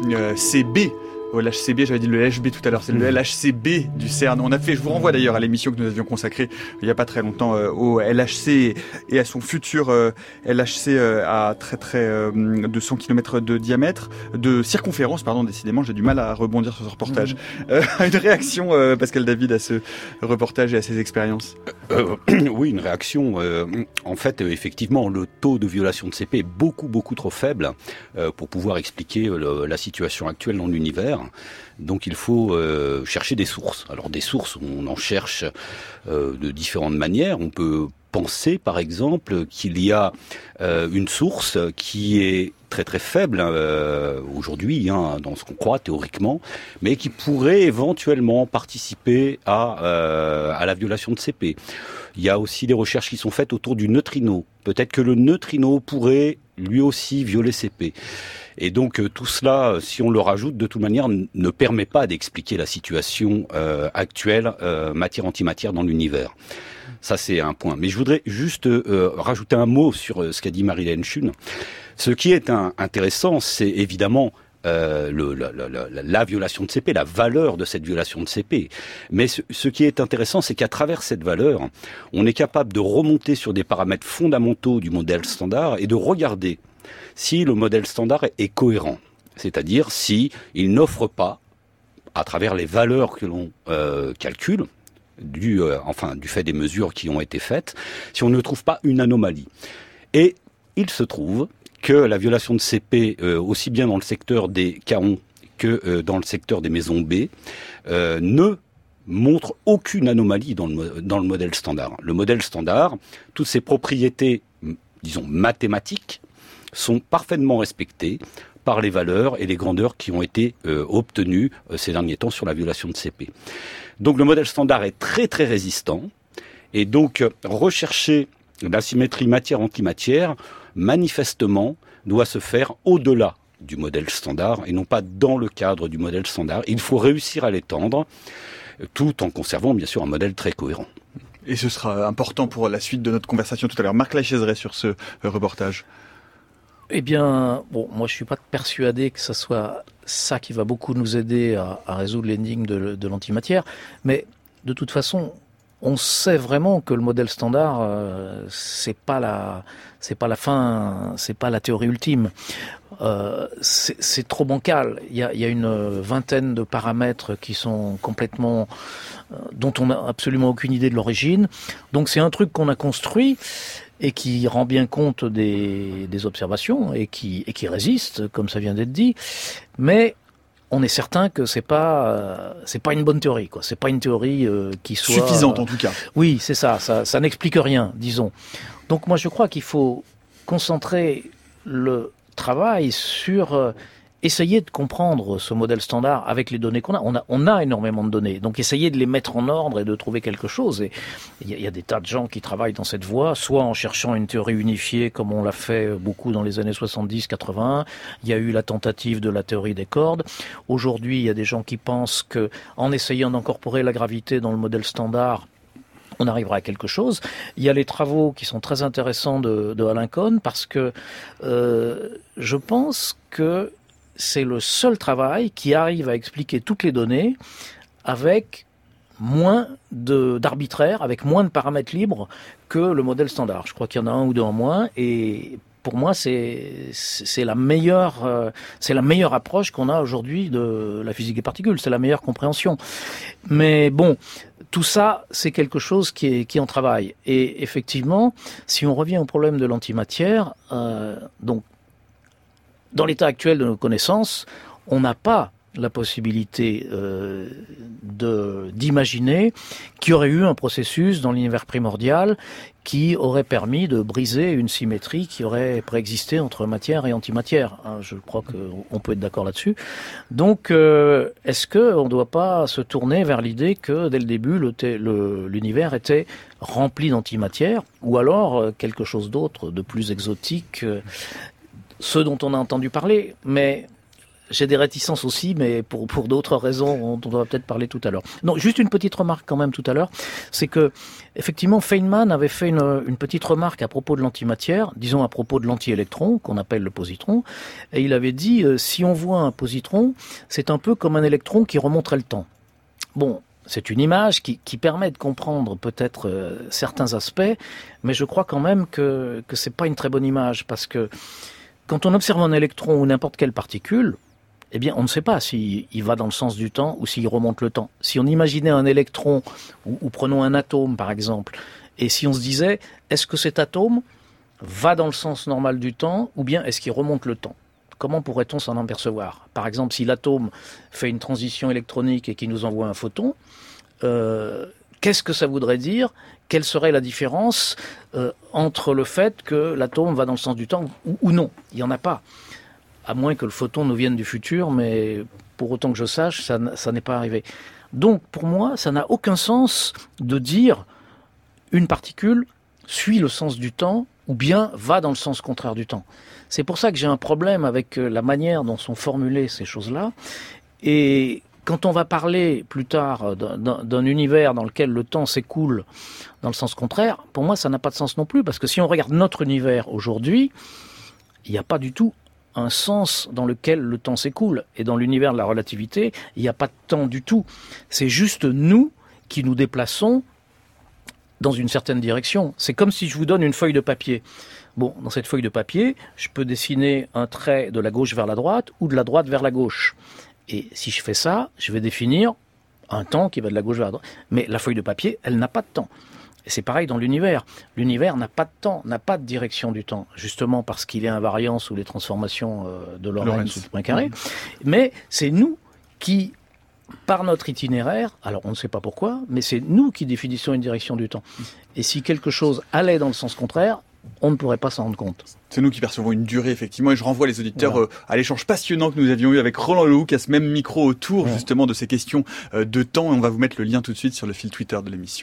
A: C B. Au L H C B, j'avais dit le L H B tout à l'heure, c'est le L H C B du CERN. On a fait, je vous renvoie d'ailleurs à l'émission que nous avions consacrée il n'y a pas très longtemps euh, au L H C et à son futur euh, L H C euh, à très très euh, de cent kilomètres de diamètre, de circonférence, pardon, décidément j'ai du mal à rebondir sur ce reportage. Mmh. Euh, une réaction, euh, Pascal David, à ce reportage et à ces expériences
B: euh, Oui, une réaction. Euh, en fait, euh, effectivement, le taux de violation de C P est beaucoup beaucoup trop faible euh, pour pouvoir expliquer euh, la situation actuelle dans l'univers. Donc il faut euh, chercher des sources. Alors des sources, on en cherche euh, de différentes manières. On peut penser par exemple qu'il y a euh, une source qui est très très faible euh, aujourd'hui, hein, dans ce qu'on croit théoriquement, mais qui pourrait éventuellement participer à, euh, à la violation de C P. Il y a aussi des recherches qui sont faites autour du neutrino. Peut-être que le neutrino pourrait lui aussi violer C P. Et donc tout cela, si on le rajoute, de toute manière, ne permet pas d'expliquer la situation euh, actuelle euh, matière-antimatière dans l'univers. Ça, c'est un point. Mais je voudrais juste euh, rajouter un mot sur euh, ce qu'a dit Marie-Hélène Schun. Ce qui est un, intéressant, c'est évidemment euh, le, la, la, la, la violation de C P, la valeur de cette violation de C P. Mais ce, ce qui est intéressant, c'est qu'à travers cette valeur, on est capable de remonter sur des paramètres fondamentaux du modèle standard et de regarder si le modèle standard est cohérent, c'est-à-dire si il n'offre pas, à travers les valeurs que l'on euh, calcule, du, euh, enfin du fait des mesures qui ont été faites, si on ne trouve pas une anomalie. Et il se trouve que la violation de C P, euh, aussi bien dans le secteur des caons que euh, dans le secteur des maisons B, euh, ne montre aucune anomalie dans le, dans le modèle standard. Le modèle standard, toutes ses propriétés, disons mathématiques, sont parfaitement respectées par les valeurs et les grandeurs qui ont été euh, obtenues euh, ces derniers temps sur la violation de C P. Donc le modèle standard est très très résistant et donc euh, rechercher la symétrie matière-antimatière manifestement doit se faire au-delà du modèle standard et non pas dans le cadre du modèle standard. Il faut réussir à l'étendre euh, tout en conservant bien sûr un modèle très cohérent.
A: Et ce sera important pour la suite de notre conversation tout à l'heure. Marc Lachaiseray sur ce euh, reportage.
D: Eh bien, bon, moi je suis pas persuadé que ce soit ça qui va beaucoup nous aider à, à résoudre l'énigme de, de l'antimatière, mais de toute façon, on sait vraiment que le modèle standard, euh, c'est pas la, c'est pas la fin, c'est pas la théorie ultime. Euh, c'est, c'est trop bancal. Il y a, il y a une vingtaine de paramètres qui sont complètement, euh, dont on n'a absolument aucune idée de l'origine. Donc c'est un truc qu'on a construit et qui rend bien compte des, des observations et qui, et qui résiste, comme ça vient d'être dit. Mais on est certain que c'est pas, euh, c'est pas une bonne théorie, quoi. C'est pas une théorie euh, qui soit
A: suffisante en tout cas.
D: Oui, c'est ça. Ça, ça n'explique rien, disons. Donc moi, je crois qu'il faut concentrer le travail sur euh, essayer de comprendre ce modèle standard avec les données qu'on a. On a, on a énormément de données. Donc, essayer de les mettre en ordre et de trouver quelque chose. Et il y, y a des tas de gens qui travaillent dans cette voie, soit en cherchant une théorie unifiée, comme on l'a fait beaucoup dans les années soixante-dix quatre-vingts. Il y a eu la tentative de la théorie des cordes. Aujourd'hui, il y a des gens qui pensent que, en essayant d'incorporer la gravité dans le modèle standard, on arrivera à quelque chose. Il y a les travaux qui sont très intéressants de, de Alain Cohn, parce que euh, je pense que c'est le seul travail qui arrive à expliquer toutes les données avec moins de, d'arbitraire, avec moins de paramètres libres que le modèle standard. Je crois qu'il y en a un ou deux en moins, et pour moi, c'est, c'est la meilleure, euh, c'est la meilleure approche qu'on a aujourd'hui de la physique des particules. C'est la meilleure compréhension. Mais bon, tout ça, c'est quelque chose qui est, qui est en travail. Et effectivement, si on revient au problème de l'antimatière, euh, donc, dans l'état actuel de nos connaissances, on n'a pas la possibilité euh, de, d'imaginer qu'il y aurait eu un processus dans l'univers primordial qui aurait permis de briser une symétrie qui aurait préexisté entre matière et antimatière. Je crois qu'on peut être d'accord là-dessus. Donc, euh, est-ce qu'on ne doit pas se tourner vers l'idée que, dès le début, le, le, l'univers était rempli d'antimatière, ou alors quelque chose d'autre, de plus exotique, euh, ce dont on a entendu parler, mais j'ai des réticences aussi, mais pour, pour d'autres raisons dont on va peut-être parler tout à l'heure. Non, juste une petite remarque quand même tout à l'heure, c'est que effectivement Feynman avait fait une, une petite remarque à propos de l'antimatière, disons à propos de l'anti-électron, qu'on appelle le positron, et il avait dit, euh, si on voit un positron, c'est un peu comme un électron qui remonterait le temps. Bon, c'est une image qui, qui permet de comprendre peut-être euh, certains aspects, mais je crois quand même que, que c'est pas une très bonne image, parce que quand on observe un électron ou n'importe quelle particule, eh bien, on ne sait pas s'il il va dans le sens du temps ou s'il remonte le temps. Si on imaginait un électron, ou, ou prenons un atome par exemple, et si on se disait, est-ce que cet atome va dans le sens normal du temps ou bien est-ce qu'il remonte le temps ? Comment pourrait-on s'en apercevoir ? Par exemple, si l'atome fait une transition électronique et qu'il nous envoie un photon, euh, qu'est-ce que ça voudrait dire ? Quelle serait la différence euh, entre le fait que l'atome va dans le sens du temps ou, ou non ? Il n'y en a pas. À moins que le photon nous vienne du futur, mais pour autant que je sache, ça, ça n'est pas arrivé. Donc, pour moi, ça n'a aucun sens de dire une particule suit le sens du temps ou bien va dans le sens contraire du temps. C'est pour ça que j'ai un problème avec la manière dont sont formulées ces choses-là. Et quand on va parler plus tard d'un, d'un univers dans lequel le temps s'écoule dans le sens contraire, pour moi, ça n'a pas de sens non plus, parce que si on regarde notre univers aujourd'hui, il n'y a pas du tout un sens dans lequel le temps s'écoule. Et dans l'univers de la relativité, il n'y a pas de temps du tout. C'est juste nous qui nous déplaçons dans une certaine direction. C'est comme si je vous donne une feuille de papier. Bon, dans cette feuille de papier, je peux dessiner un trait de la gauche vers la droite ou de la droite vers la gauche. Et si je fais ça, je vais définir un temps qui va de la gauche vers la droite. Mais la feuille de papier, elle n'a pas de temps. Et c'est pareil dans l'univers. L'univers n'a pas de temps, n'a pas de direction du temps, justement parce qu'il est invariant sous les transformations de Lorentz ou de Poincaré. Mmh. Mais c'est nous qui, par notre itinéraire, alors on ne sait pas pourquoi, mais c'est nous qui définissons une direction du temps. Et si quelque chose allait dans le sens contraire, on ne pourrait pas s'en rendre compte.
A: C'est nous qui percevons une durée, effectivement, et je renvoie les auditeurs voilà. euh, à l'échange passionnant que nous avions eu avec Roland Lehoucq à ce même micro autour, ouais. justement, de ces questions euh, de temps, et on va vous mettre le lien tout de suite sur le fil Twitter de l'émission.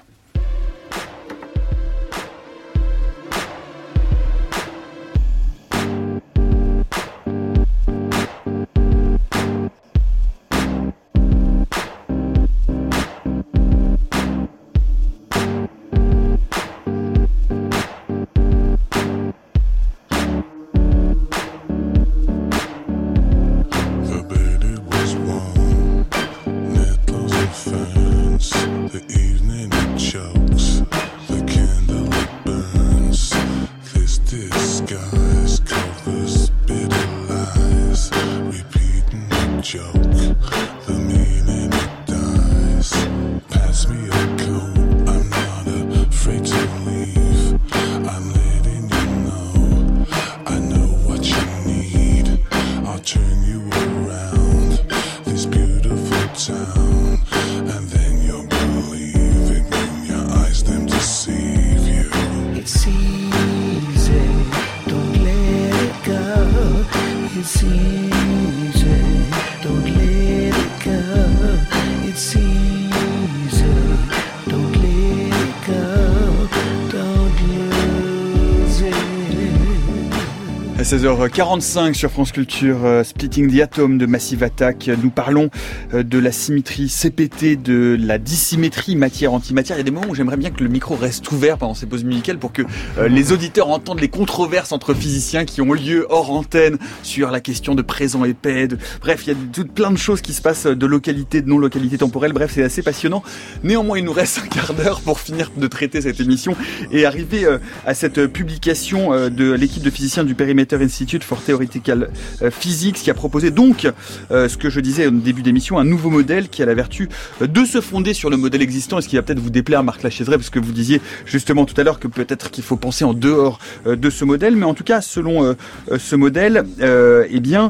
A: seize heures quarante-cinq sur France Culture, euh, Splitting the Atom de Massive Attack. Nous parlons euh, de la symétrie C P T, de la dissymétrie matière-antimatière. Il y a des moments où j'aimerais bien que le micro reste ouvert pendant ces pauses musicales pour que euh, les auditeurs entendent les controverses entre physiciens qui ont lieu hors antenne sur la question de présent épais. De... Bref, il y a tout, plein de choses qui se passent, de localité, de non-localité temporelle. Bref, c'est assez passionnant. Néanmoins, il nous reste un quart d'heure pour finir de traiter cette émission et arriver euh, à cette publication euh, de l'équipe de physiciens du Perimeter Institute for Theoretical Physics qui a proposé donc, euh, ce que je disais au début d'émission, un nouveau modèle qui a la vertu de se fonder sur le modèle existant, et ce qui va peut-être vous déplaire, Marc Lachaiseray, parce que vous disiez justement tout à l'heure que peut-être qu'il faut penser en dehors euh, de ce modèle, mais en tout cas, selon euh, ce modèle, euh, eh bien,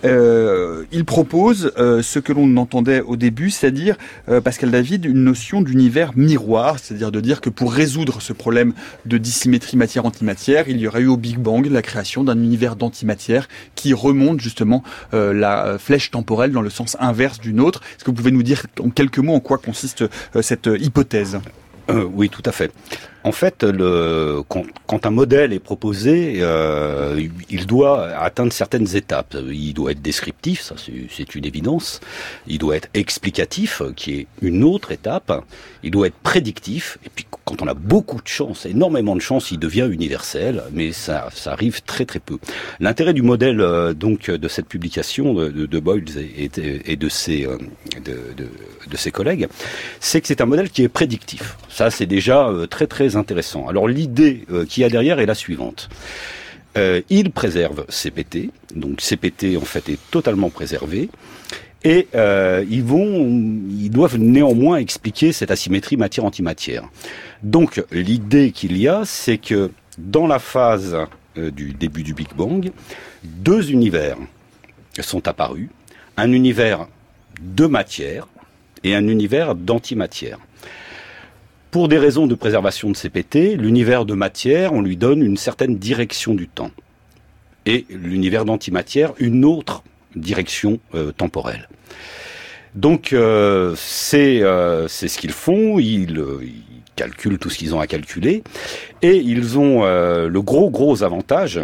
A: Euh, il propose euh, ce que l'on entendait au début, c'est-à-dire, euh, Pascal David, une notion d'univers miroir, c'est-à-dire de dire que pour résoudre ce problème de dissymétrie matière-antimatière, il y aurait eu au Big Bang la création d'un univers d'antimatière qui remonte justement euh, la flèche temporelle dans le sens inverse d'une autre. Est-ce que vous pouvez nous dire en quelques mots en quoi consiste euh, cette hypothèse ?
B: euh, Oui, tout à fait. En fait, le, quand, quand un modèle est proposé, euh, il doit atteindre certaines étapes. Il doit être descriptif, ça c'est, c'est une évidence. Il doit être explicatif, qui est une autre étape. Il doit être prédictif. Et puis, quand on a beaucoup de chance, énormément de chance, il devient universel. Mais ça, ça arrive très très peu. L'intérêt du modèle, euh, donc, de cette publication de, de, de Boyles et, et, et de ses euh, de, de, de ses collègues, c'est que c'est un modèle qui est prédictif. Ça, c'est déjà euh, très très intéressant. Alors l'idée euh, qu'il y a derrière est la suivante. Euh, il préserve C P T, donc C P T en fait est totalement préservé, et euh, ils vont, ils doivent néanmoins expliquer cette asymétrie matière-antimatière. Donc l'idée qu'il y a, c'est que dans la phase euh, du début du Big Bang, deux univers sont apparus, un univers de matière et un univers d'antimatière. Pour des raisons de préservation de C P T, l'univers de matière, on lui donne une certaine direction du temps. Et l'univers d'antimatière, une autre direction euh, temporelle. Donc, euh, c'est, euh, c'est ce qu'ils font. Ils, euh, ils calculent tout ce qu'ils ont à calculer. Et ils ont euh, le gros, gros avantage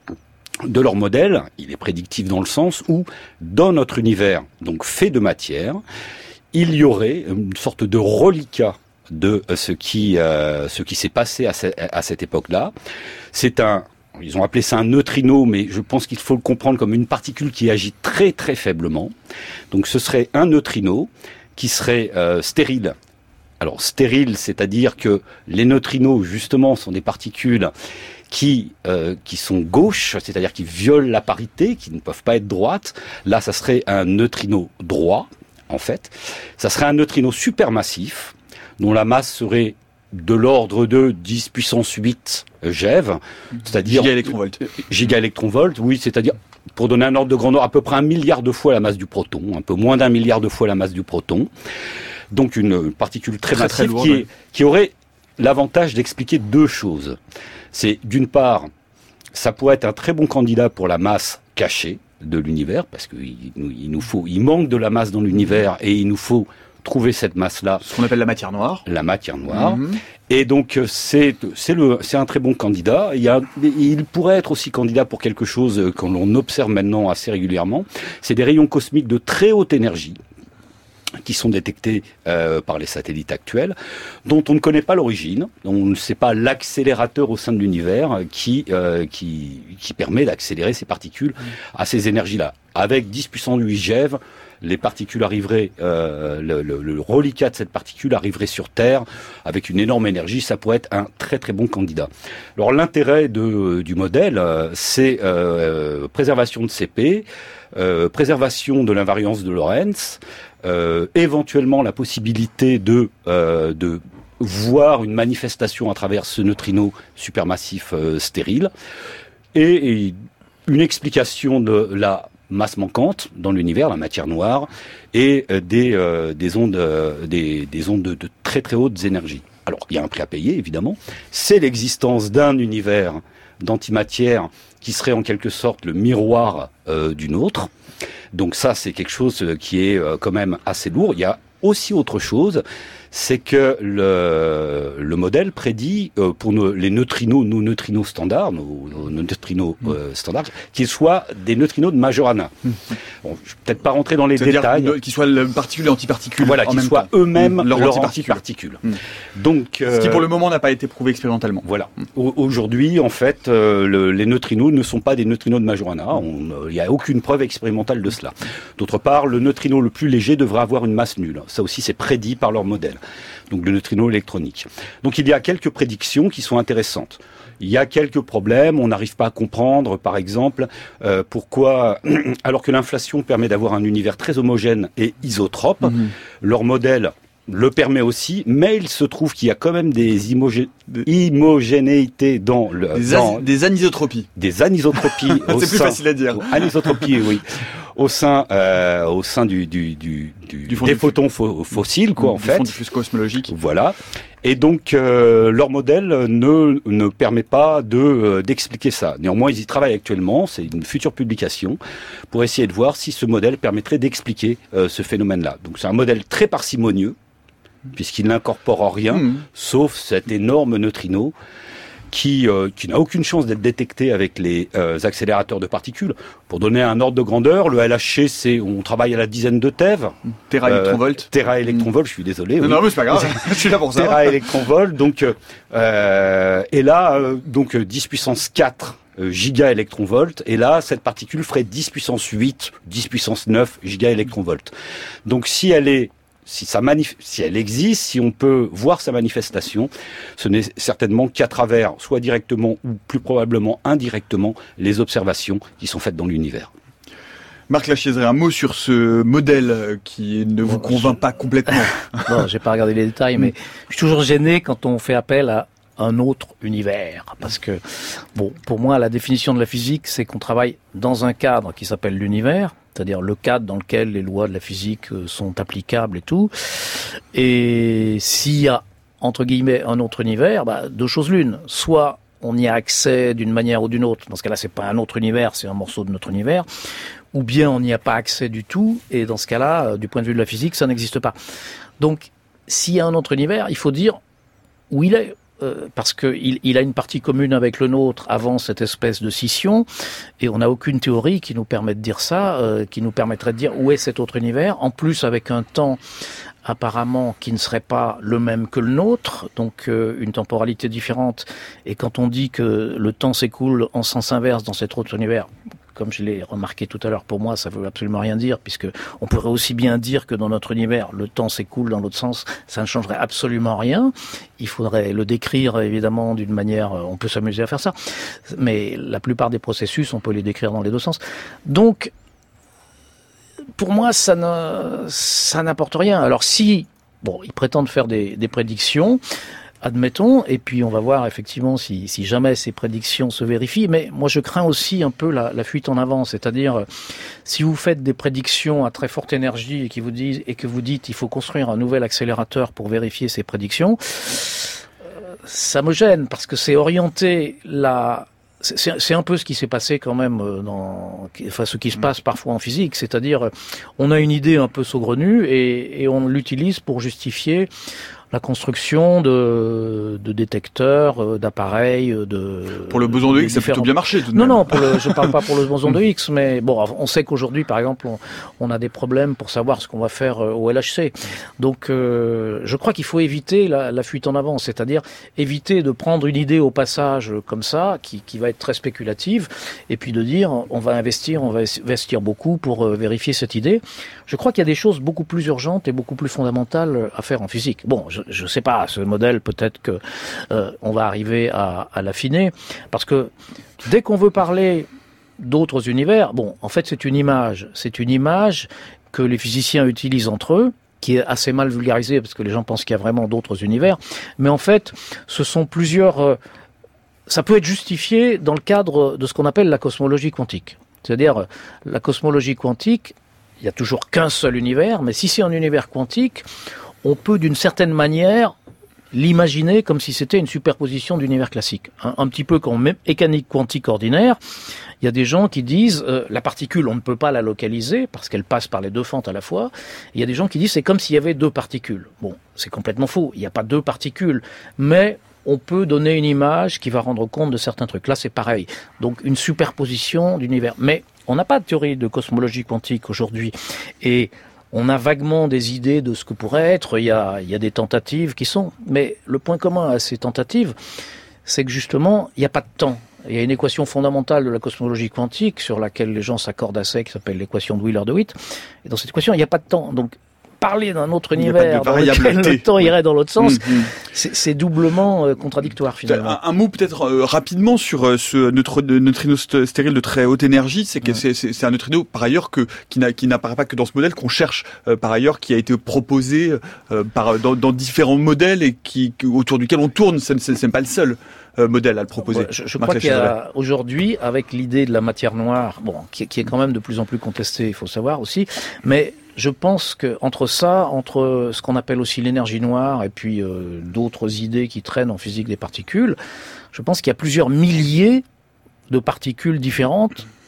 B: de leur modèle. Il est prédictif dans le sens où, dans notre univers, donc fait de matière, il y aurait une sorte de reliquat de ce qui euh, ce qui s'est passé à, ce, à cette époque-là. C'est un, ils ont appelé ça un neutrino, mais je pense qu'il faut le comprendre comme une particule qui agit très très faiblement. Donc ce serait un neutrino qui serait euh, stérile. Alors stérile, c'est-à-dire que les neutrinos justement sont des particules qui euh, qui sont gauches, c'est-à-dire qui violent la parité, qui ne peuvent pas être droites. Là, ça serait un neutrino droit, en fait. Ça serait un neutrino supermassif, dont la masse serait de l'ordre de dix puissance huit GeV, c'est-à-dire
A: gigaélectronvolts.
B: Gigaélectronvolts, oui, c'est-à-dire, pour donner un ordre de grandeur, à peu près un milliard de fois la masse du proton, un peu moins d'un milliard de fois la masse du proton. Donc une particule très, très massive très lourde, qui, est, qui aurait l'avantage d'expliquer deux choses. C'est, d'une part, ça pourrait être un très bon candidat pour la masse cachée de l'univers, parce qu'il il nous faut, il manque de la masse dans l'univers et il nous faut trouver cette masse-là.
A: Ce qu'on appelle la matière noire.
B: La matière noire. Mmh. Et donc, c'est, c'est le, c'est un très bon candidat. Il y a, il pourrait être aussi candidat pour quelque chose que l'on observe maintenant assez régulièrement. C'est des rayons cosmiques de très haute énergie qui sont détectés euh, par les satellites actuels, dont on ne connaît pas l'origine, dont on ne sait pas l'accélérateur au sein de l'univers qui, euh, qui, qui permet d'accélérer ces particules à ces énergies-là. Avec dix puissance huit GeV, les particules arriveraient, euh, le, le, le reliquat de cette particule arriverait sur Terre avec une énorme énergie. Ça pourrait être un très très bon candidat. Alors l'intérêt de, du modèle, euh, c'est euh, préservation de C P, euh, préservation de l'invariance de Lorentz, euh, éventuellement la possibilité de, euh, de voir une manifestation à travers ce neutrino supermassif euh, stérile, et, et une explication de la masse manquante dans l'univers, la matière noire, et euh, des, euh, des ondes, euh, des, des ondes de, de très très hautes énergies. Alors, il y a un prix à payer, évidemment. C'est l'existence d'un univers d'antimatière qui serait en quelque sorte le miroir euh, d'une autre. Donc ça, c'est quelque chose qui est euh, quand même assez lourd. Il y a aussi autre chose, c'est que le, le modèle prédit euh, pour nos, les neutrinos, nos neutrinos standards, nos, nos neutrinos euh, standards, qu'ils soient des neutrinos de Majorana. Bon, je ne vais peut-être pas rentrer dans les
A: C'est-à-dire
B: détails.
A: Qu'ils soient le particule et antiparticule.
B: Voilà, qu'ils soient temps. eux-mêmes
A: mmh, leur,
B: leur
A: antiparticule.
B: antiparticule. Mmh. Donc, euh,
A: ce qui pour le moment n'a pas été prouvé expérimentalement.
B: Voilà. Mmh. Aujourd'hui, en fait, euh, le, les neutrinos ne sont pas des neutrinos de Majorana. Il n'y a aucune preuve expérimentale de cela. D'autre part, le neutrino le plus léger devrait avoir une masse nulle. Ça aussi, c'est prédit par leur modèle. Donc le neutrino électronique. Donc il y a quelques prédictions qui sont intéressantes. Il y a quelques problèmes, on n'arrive pas à comprendre, par exemple, euh, pourquoi, alors que l'inflation permet d'avoir un univers très homogène et isotrope, mmh. leur modèle le permet aussi, mais il se trouve qu'il y a quand même des imogé- homogénéités dans le...
A: Des,
B: dans,
A: as- des anisotropies.
B: Des anisotropies.
A: C'est plus
B: sein,
A: facile à dire.
B: Anisotropies, oui. Au sein, euh, au sein du, du, du, du, du des du photons fo- fossiles, quoi, en
A: du
B: fait.
A: Fond diffus cosmologique.
B: Voilà. Et donc, euh, leur modèle ne, ne permet pas de, euh, d'expliquer ça. Néanmoins, ils y travaillent actuellement. C'est une future publication pour essayer de voir si ce modèle permettrait d'expliquer euh, ce phénomène-là. Donc, c'est un modèle très parcimonieux. puisqu'il n'incorpore rien, mmh. sauf cet énorme neutrino qui, euh, qui n'a aucune chance d'être détecté avec les euh, accélérateurs de particules. Pour donner un ordre de grandeur, le L H C, c'est, on travaille à la dizaine de TeV.
A: Téra électronvolt.
B: Euh, Téra électronvolt, je suis désolé.
A: Non,
B: oui.
A: non, mais c'est pas grave, je suis là pour ça.
B: Téra électronvolt, donc, euh, et là, euh, donc, dix puissance quatre euh, giga-électronvolts, et là, cette particule ferait dix puissance huit, dix puissance neuf giga-électronvolts. Donc, si elle est Si, ça manif- si elle existe, si on peut voir sa manifestation, ce n'est certainement qu'à travers, soit directement ou plus probablement indirectement, les observations qui sont faites dans l'univers.
A: Marc Lachiaiserie, un mot sur ce modèle qui ne vous bon, convainc je... pas complètement.
D: Non, j'ai pas regardé les détails, mais je suis toujours gêné quand on fait appel à un autre univers. Parce que, bon, pour moi, la définition de la physique, c'est qu'on travaille dans un cadre qui s'appelle l'univers, c'est-à-dire le cadre dans lequel les lois de la physique sont applicables et tout. Et s'il y a, entre guillemets, un autre univers, bah, deux choses l'une. Soit on y a accès d'une manière ou d'une autre. Dans ce cas-là, c'est pas un autre univers, c'est un morceau de notre univers. Ou bien on n'y a pas accès du tout. Et dans ce cas-là, du point de vue de la physique, ça n'existe pas. Donc, s'il y a un autre univers, il faut dire où il est. Euh, parce qu'il il a une partie commune avec le nôtre avant cette espèce de scission, et on n'a aucune théorie qui nous permet de dire ça, euh, qui nous permettrait de dire où est cet autre univers, en plus avec un temps apparemment qui ne serait pas le même que le nôtre, donc euh, une temporalité différente, et quand on dit que le temps s'écoule en sens inverse dans cet autre univers, comme je l'ai remarqué tout à l'heure, pour moi, ça veut absolument rien dire, puisque on pourrait aussi bien dire que dans notre univers, le temps s'écoule dans l'autre sens, ça ne changerait absolument rien. Il faudrait le décrire, évidemment, d'une manière, on peut s'amuser à faire ça, mais la plupart des processus, on peut les décrire dans les deux sens. Donc, pour moi, ça ne, ça n'apporte rien. Alors si, bon, ils prétendent faire des, des prédictions, admettons, et puis on va voir effectivement si, si jamais ces prédictions se vérifient, mais moi je crains aussi un peu la, la fuite en avant, c'est-à-dire si vous faites des prédictions à très forte énergie et, qui vous disent, et que vous dites il faut construire un nouvel accélérateur pour vérifier ces prédictions, euh, ça me gêne parce que c'est orienter la... C'est, c'est un peu ce qui s'est passé quand même dans, enfin ce qui se passe parfois en physique, c'est-à-dire on a une idée un peu saugrenue et, et on l'utilise pour justifier la construction de, de détecteurs, d'appareils, de...
A: Pour le boson de Higgs, ça a plutôt bien marché tout de
D: non,
A: même.
D: Non, pour le, je parle pas pour le boson de Higgs, mais bon, on sait qu'aujourd'hui, par exemple, on, on a des problèmes pour savoir ce qu'on va faire au L H C. Donc, euh, je crois qu'il faut éviter la, la fuite en avant, c'est-à-dire éviter de prendre une idée au passage comme ça, qui, qui va être très spéculative, et puis de dire, on va investir, on va investir beaucoup pour vérifier cette idée. Je crois qu'il y a des choses beaucoup plus urgentes et beaucoup plus fondamentales à faire en physique. Bon, je ne sais pas, ce modèle, peut-être que euh, on va arriver à, à l'affiner, parce que dès qu'on veut parler d'autres univers, bon, en fait, c'est une image, c'est une image que les physiciens utilisent entre eux, qui est assez mal vulgarisée, parce que les gens pensent qu'il y a vraiment d'autres univers, mais en fait, ce sont plusieurs... Euh, ça peut être justifié dans le cadre de ce qu'on appelle la cosmologie quantique. C'est-à-dire, la cosmologie quantique, il n'y a toujours qu'un seul univers, mais si c'est un univers quantique, on peut d'une certaine manière l'imaginer comme si c'était une superposition d'univers classique. Un, un petit peu comme mécanique quantique ordinaire, il y a des gens qui disent euh, la particule, on ne peut pas la localiser parce qu'elle passe par les deux fentes à la fois. Il y a des gens qui disent c'est comme s'il y avait deux particules. Bon, c'est complètement faux, il n'y a pas deux particules, mais on peut donner une image qui va rendre compte de certains trucs. Là, c'est pareil. Donc, une superposition d'univers. Mais on n'a pas de théorie de cosmologie quantique aujourd'hui. Et on a vaguement des idées de ce que pourrait être. Il y a, il y a des tentatives qui sont. Mais le point commun à ces tentatives, c'est que justement, il n'y a pas de temps. Il y a une équation fondamentale de la cosmologie quantique sur laquelle les gens s'accordent assez, qui s'appelle l'équation de Wheeler-DeWitt. Et dans cette équation, il n'y a pas de temps. Donc, parler d'un autre univers dans lequel le temps irait dans l'autre sens, mmh, mmh. C'est, c'est doublement euh, contradictoire finalement.
A: Un, un mot peut-être euh, rapidement sur euh, ce neutro, neutrino stérile de très haute énergie, c'est que mmh. c'est, c'est, c'est un neutrino par ailleurs que qui, n'a, qui n'apparaît pas que dans ce modèle, qu'on cherche euh, par ailleurs, qui a été proposé euh, par dans, dans différents modèles et qui autour duquel on tourne. C'est, c'est, c'est pas le seul euh, modèle à le proposer.
D: Ouais, je je crois qu'il y a aujourd'hui, avec l'idée de la matière noire, bon, qui, qui est quand même de plus en plus contestée, il faut savoir aussi, mais je pense que entre ça, entre ce qu'on appelle aussi l'énergie noire et puis euh, d'autres idées qui traînent en physique des particules, je pense qu'il y a plusieurs milliers de particules différentes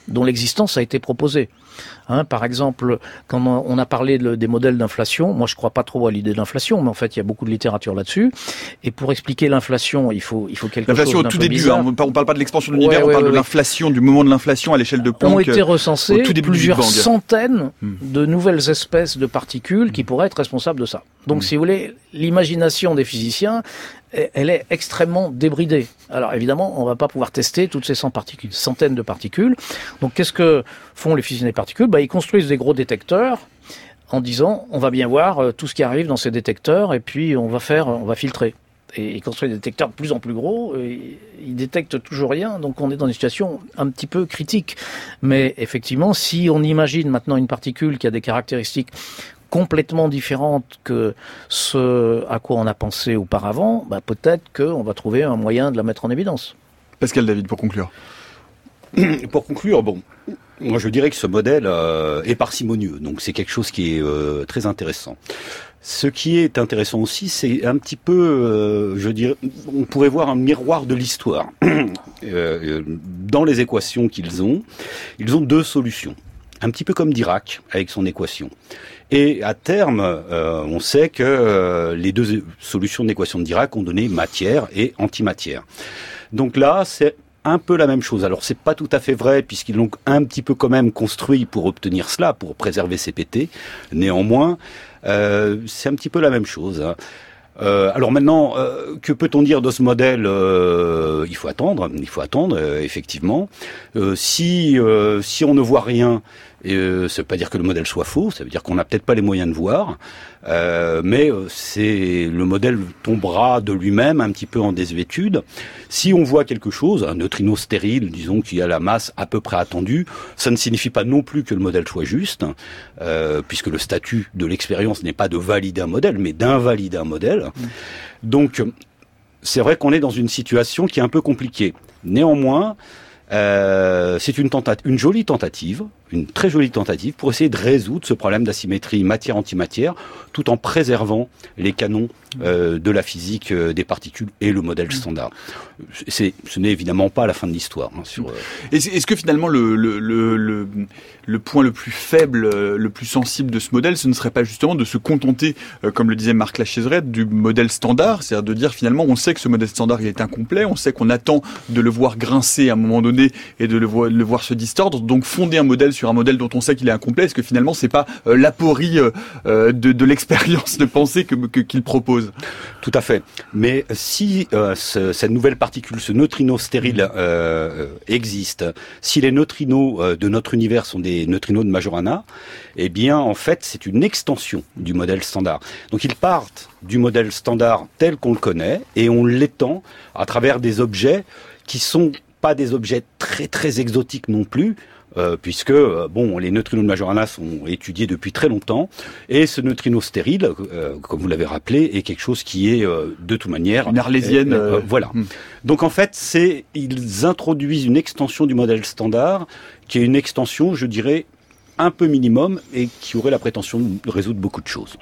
D: dont l'existence a été proposée. Hein, par exemple, quand on a parlé de, des modèles d'inflation, moi je crois pas trop à l'idée d'inflation, mais en fait il y a beaucoup de littérature là-dessus. Et pour expliquer l'inflation, il faut il faut quelque
A: l'inflation
D: chose
A: au
D: d'un
A: tout
D: peu
A: début.
D: bizarre.
A: Hein, on parle pas de l'expansion de l'univers,
D: ouais,
A: on
D: ouais,
A: parle
D: ouais,
A: de l'inflation, du moment de l'inflation à l'échelle de Planck.
D: Ont été recensées plusieurs centaines
A: hmm.
D: de nouvelles espèces de particules qui pourraient être responsables de ça. Donc, hmm. si vous voulez, l'imagination des physiciens, elle est extrêmement débridée. Alors évidemment, on va pas pouvoir tester toutes ces cent particules, centaines de particules. Donc qu'est-ce que font les physiciens des particules ? Bah, ils construisent des gros détecteurs en disant on va bien voir euh, tout ce qui arrive dans ces détecteurs et puis on va faire, on va filtrer. Et ils construisent des détecteurs de plus en plus gros, et ils détectent toujours rien, donc on est dans une situation un petit peu critique. Mais effectivement, si on imagine maintenant une particule qui a des caractéristiques complètement différente que ce à quoi on a pensé auparavant, bah peut-être qu'on va trouver un moyen de la mettre en évidence.
A: Pascal David, pour conclure.
B: Pour conclure, bon, moi je dirais que ce modèle euh, est parcimonieux, donc c'est quelque chose qui est euh, très intéressant. Ce qui est intéressant aussi, c'est un petit peu, euh, je dirais, on pourrait voir un miroir de l'histoire. euh, dans les équations qu'ils ont, ils ont deux solutions. Un petit peu comme Dirac avec son équation. Et à terme, euh, on sait que euh, les deux solutions de l'équation de Dirac ont donné matière et antimatière. Donc là, c'est un peu la même chose. Alors c'est pas tout à fait vrai puisqu'ils l'ont un petit peu quand même construit pour obtenir cela, pour préserver C P T. Néanmoins, euh, c'est un petit peu la même chose. Hein. Euh, alors maintenant, euh, que peut-on dire de ce modèle ? euh, Il faut attendre, il faut attendre, euh, effectivement. Euh, si euh, si on ne voit rien, euh, ça veut pas dire que le modèle soit faux, ça veut dire qu'on n'a peut-être pas les moyens de voir, euh, mais euh, c'est le modèle tombera de lui-même un petit peu en désuétude. Si on voit quelque chose, un neutrino stérile, disons, qui a la masse à peu près attendue, ça ne signifie pas non plus que le modèle soit juste, euh, puisque le statut de l'expérience n'est pas de valider un modèle, mais d'invalider un modèle. Donc, c'est vrai qu'on est dans une situation qui est un peu compliquée. Néanmoins, euh, c'est une, tenta- une jolie tentative, une très jolie tentative pour essayer de résoudre ce problème d'asymétrie matière-antimatière, tout en préservant les canons euh, de la physique euh, des particules et le modèle standard. C'est, ce n'est évidemment pas la fin de l'histoire. Hein, sur, euh...
A: est-ce, est-ce que finalement le, le, le, le, le point le plus faible, le plus sensible de ce modèle, ce ne serait pas justement de se contenter, euh, comme le disait Marc Lachaiseray, du modèle standard, c'est-à-dire de dire finalement on sait que ce modèle standard il est incomplet, on sait qu'on attend de le voir grincer à un moment donné et de le, vo- le voir se distordre, donc fonder un modèle sur un modèle dont on sait qu'il est incomplet, est-ce que finalement c'est pas euh, l'aporie euh, de, de l'expérience de pensée que, que, qu'il propose ?
B: Tout à fait. Mais si euh, ce, cette nouvelle particule, ce neutrino stérile euh, existe, si les neutrinos euh, de notre univers sont des neutrinos de Majorana, eh bien en fait c'est une extension du modèle standard. Donc ils partent du modèle standard tel qu'on le connaît et on l'étend à travers des objets qui sont pas des objets très très exotiques non plus. Euh, puisque euh, bon, les neutrinos de Majorana sont étudiés depuis très longtemps, et ce neutrino stérile, euh, comme vous l'avez rappelé, est quelque chose qui est euh, de toute manière
A: une arlésienne.
B: Euh, euh, voilà. Hum. Donc en fait, c'est ils introduisent une extension du modèle standard, qui est une extension, je dirais, un peu minimum, et qui aurait la prétention de résoudre beaucoup de choses.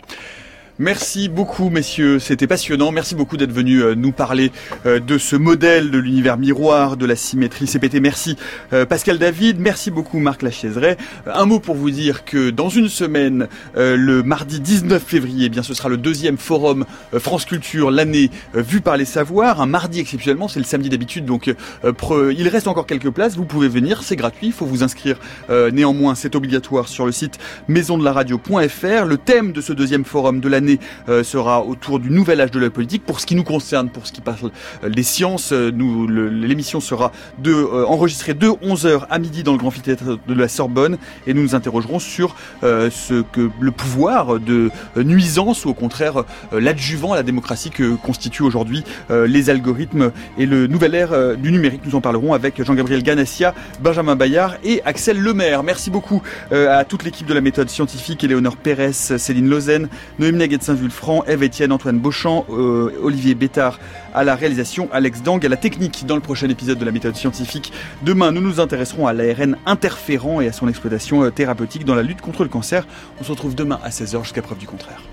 A: Merci beaucoup, messieurs. C'était passionnant. Merci beaucoup d'être venus euh, nous parler euh, de ce modèle de l'univers miroir, de la symétrie C P T. Merci euh, Pascal David. Merci beaucoup Marc Lachaiseray. Euh, un mot pour vous dire que dans une semaine, euh, le mardi dix-neuf février, eh bien, ce sera le deuxième forum euh, France Culture, l'année euh, vue par les savoirs. Un mardi exceptionnellement, c'est le samedi d'habitude, donc euh, pre- il reste encore quelques places. Vous pouvez venir, c'est gratuit. Il faut vous inscrire. Euh, néanmoins, c'est obligatoire sur le site maison de la radio point f r. Le thème de ce deuxième forum de l'année Euh, sera autour du nouvel âge de la politique. Pour ce qui nous concerne, pour ce qui parle euh, des sciences, euh, nous, le, l'émission sera de, euh, enregistrée de onze heures à midi dans le Grand Amphithéâtre de la Sorbonne, et nous nous interrogerons sur euh, ce que le pouvoir de euh, nuisance ou au contraire euh, l'adjuvant à la démocratie que constituent aujourd'hui euh, les algorithmes et le nouvel ère euh, du numérique. Nous en parlerons avec Jean-Gabriel Ganassia, Benjamin Bayard et Axel Lemaire. Merci beaucoup euh, à toute l'équipe de la méthode scientifique, Éléonore Pérez, Céline Lausanne, Noémie Naguet-Saint-Vulfranc, Ève Etienne, Antoine Beauchamp, euh, Olivier Bétard à la réalisation, Alex Dang à la technique dans le prochain épisode de la méthode scientifique. Demain, nous nous intéresserons à l'A R N interférent et à son exploitation euh, thérapeutique dans la lutte contre le cancer. On se retrouve demain à seize heures jusqu'à preuve du contraire.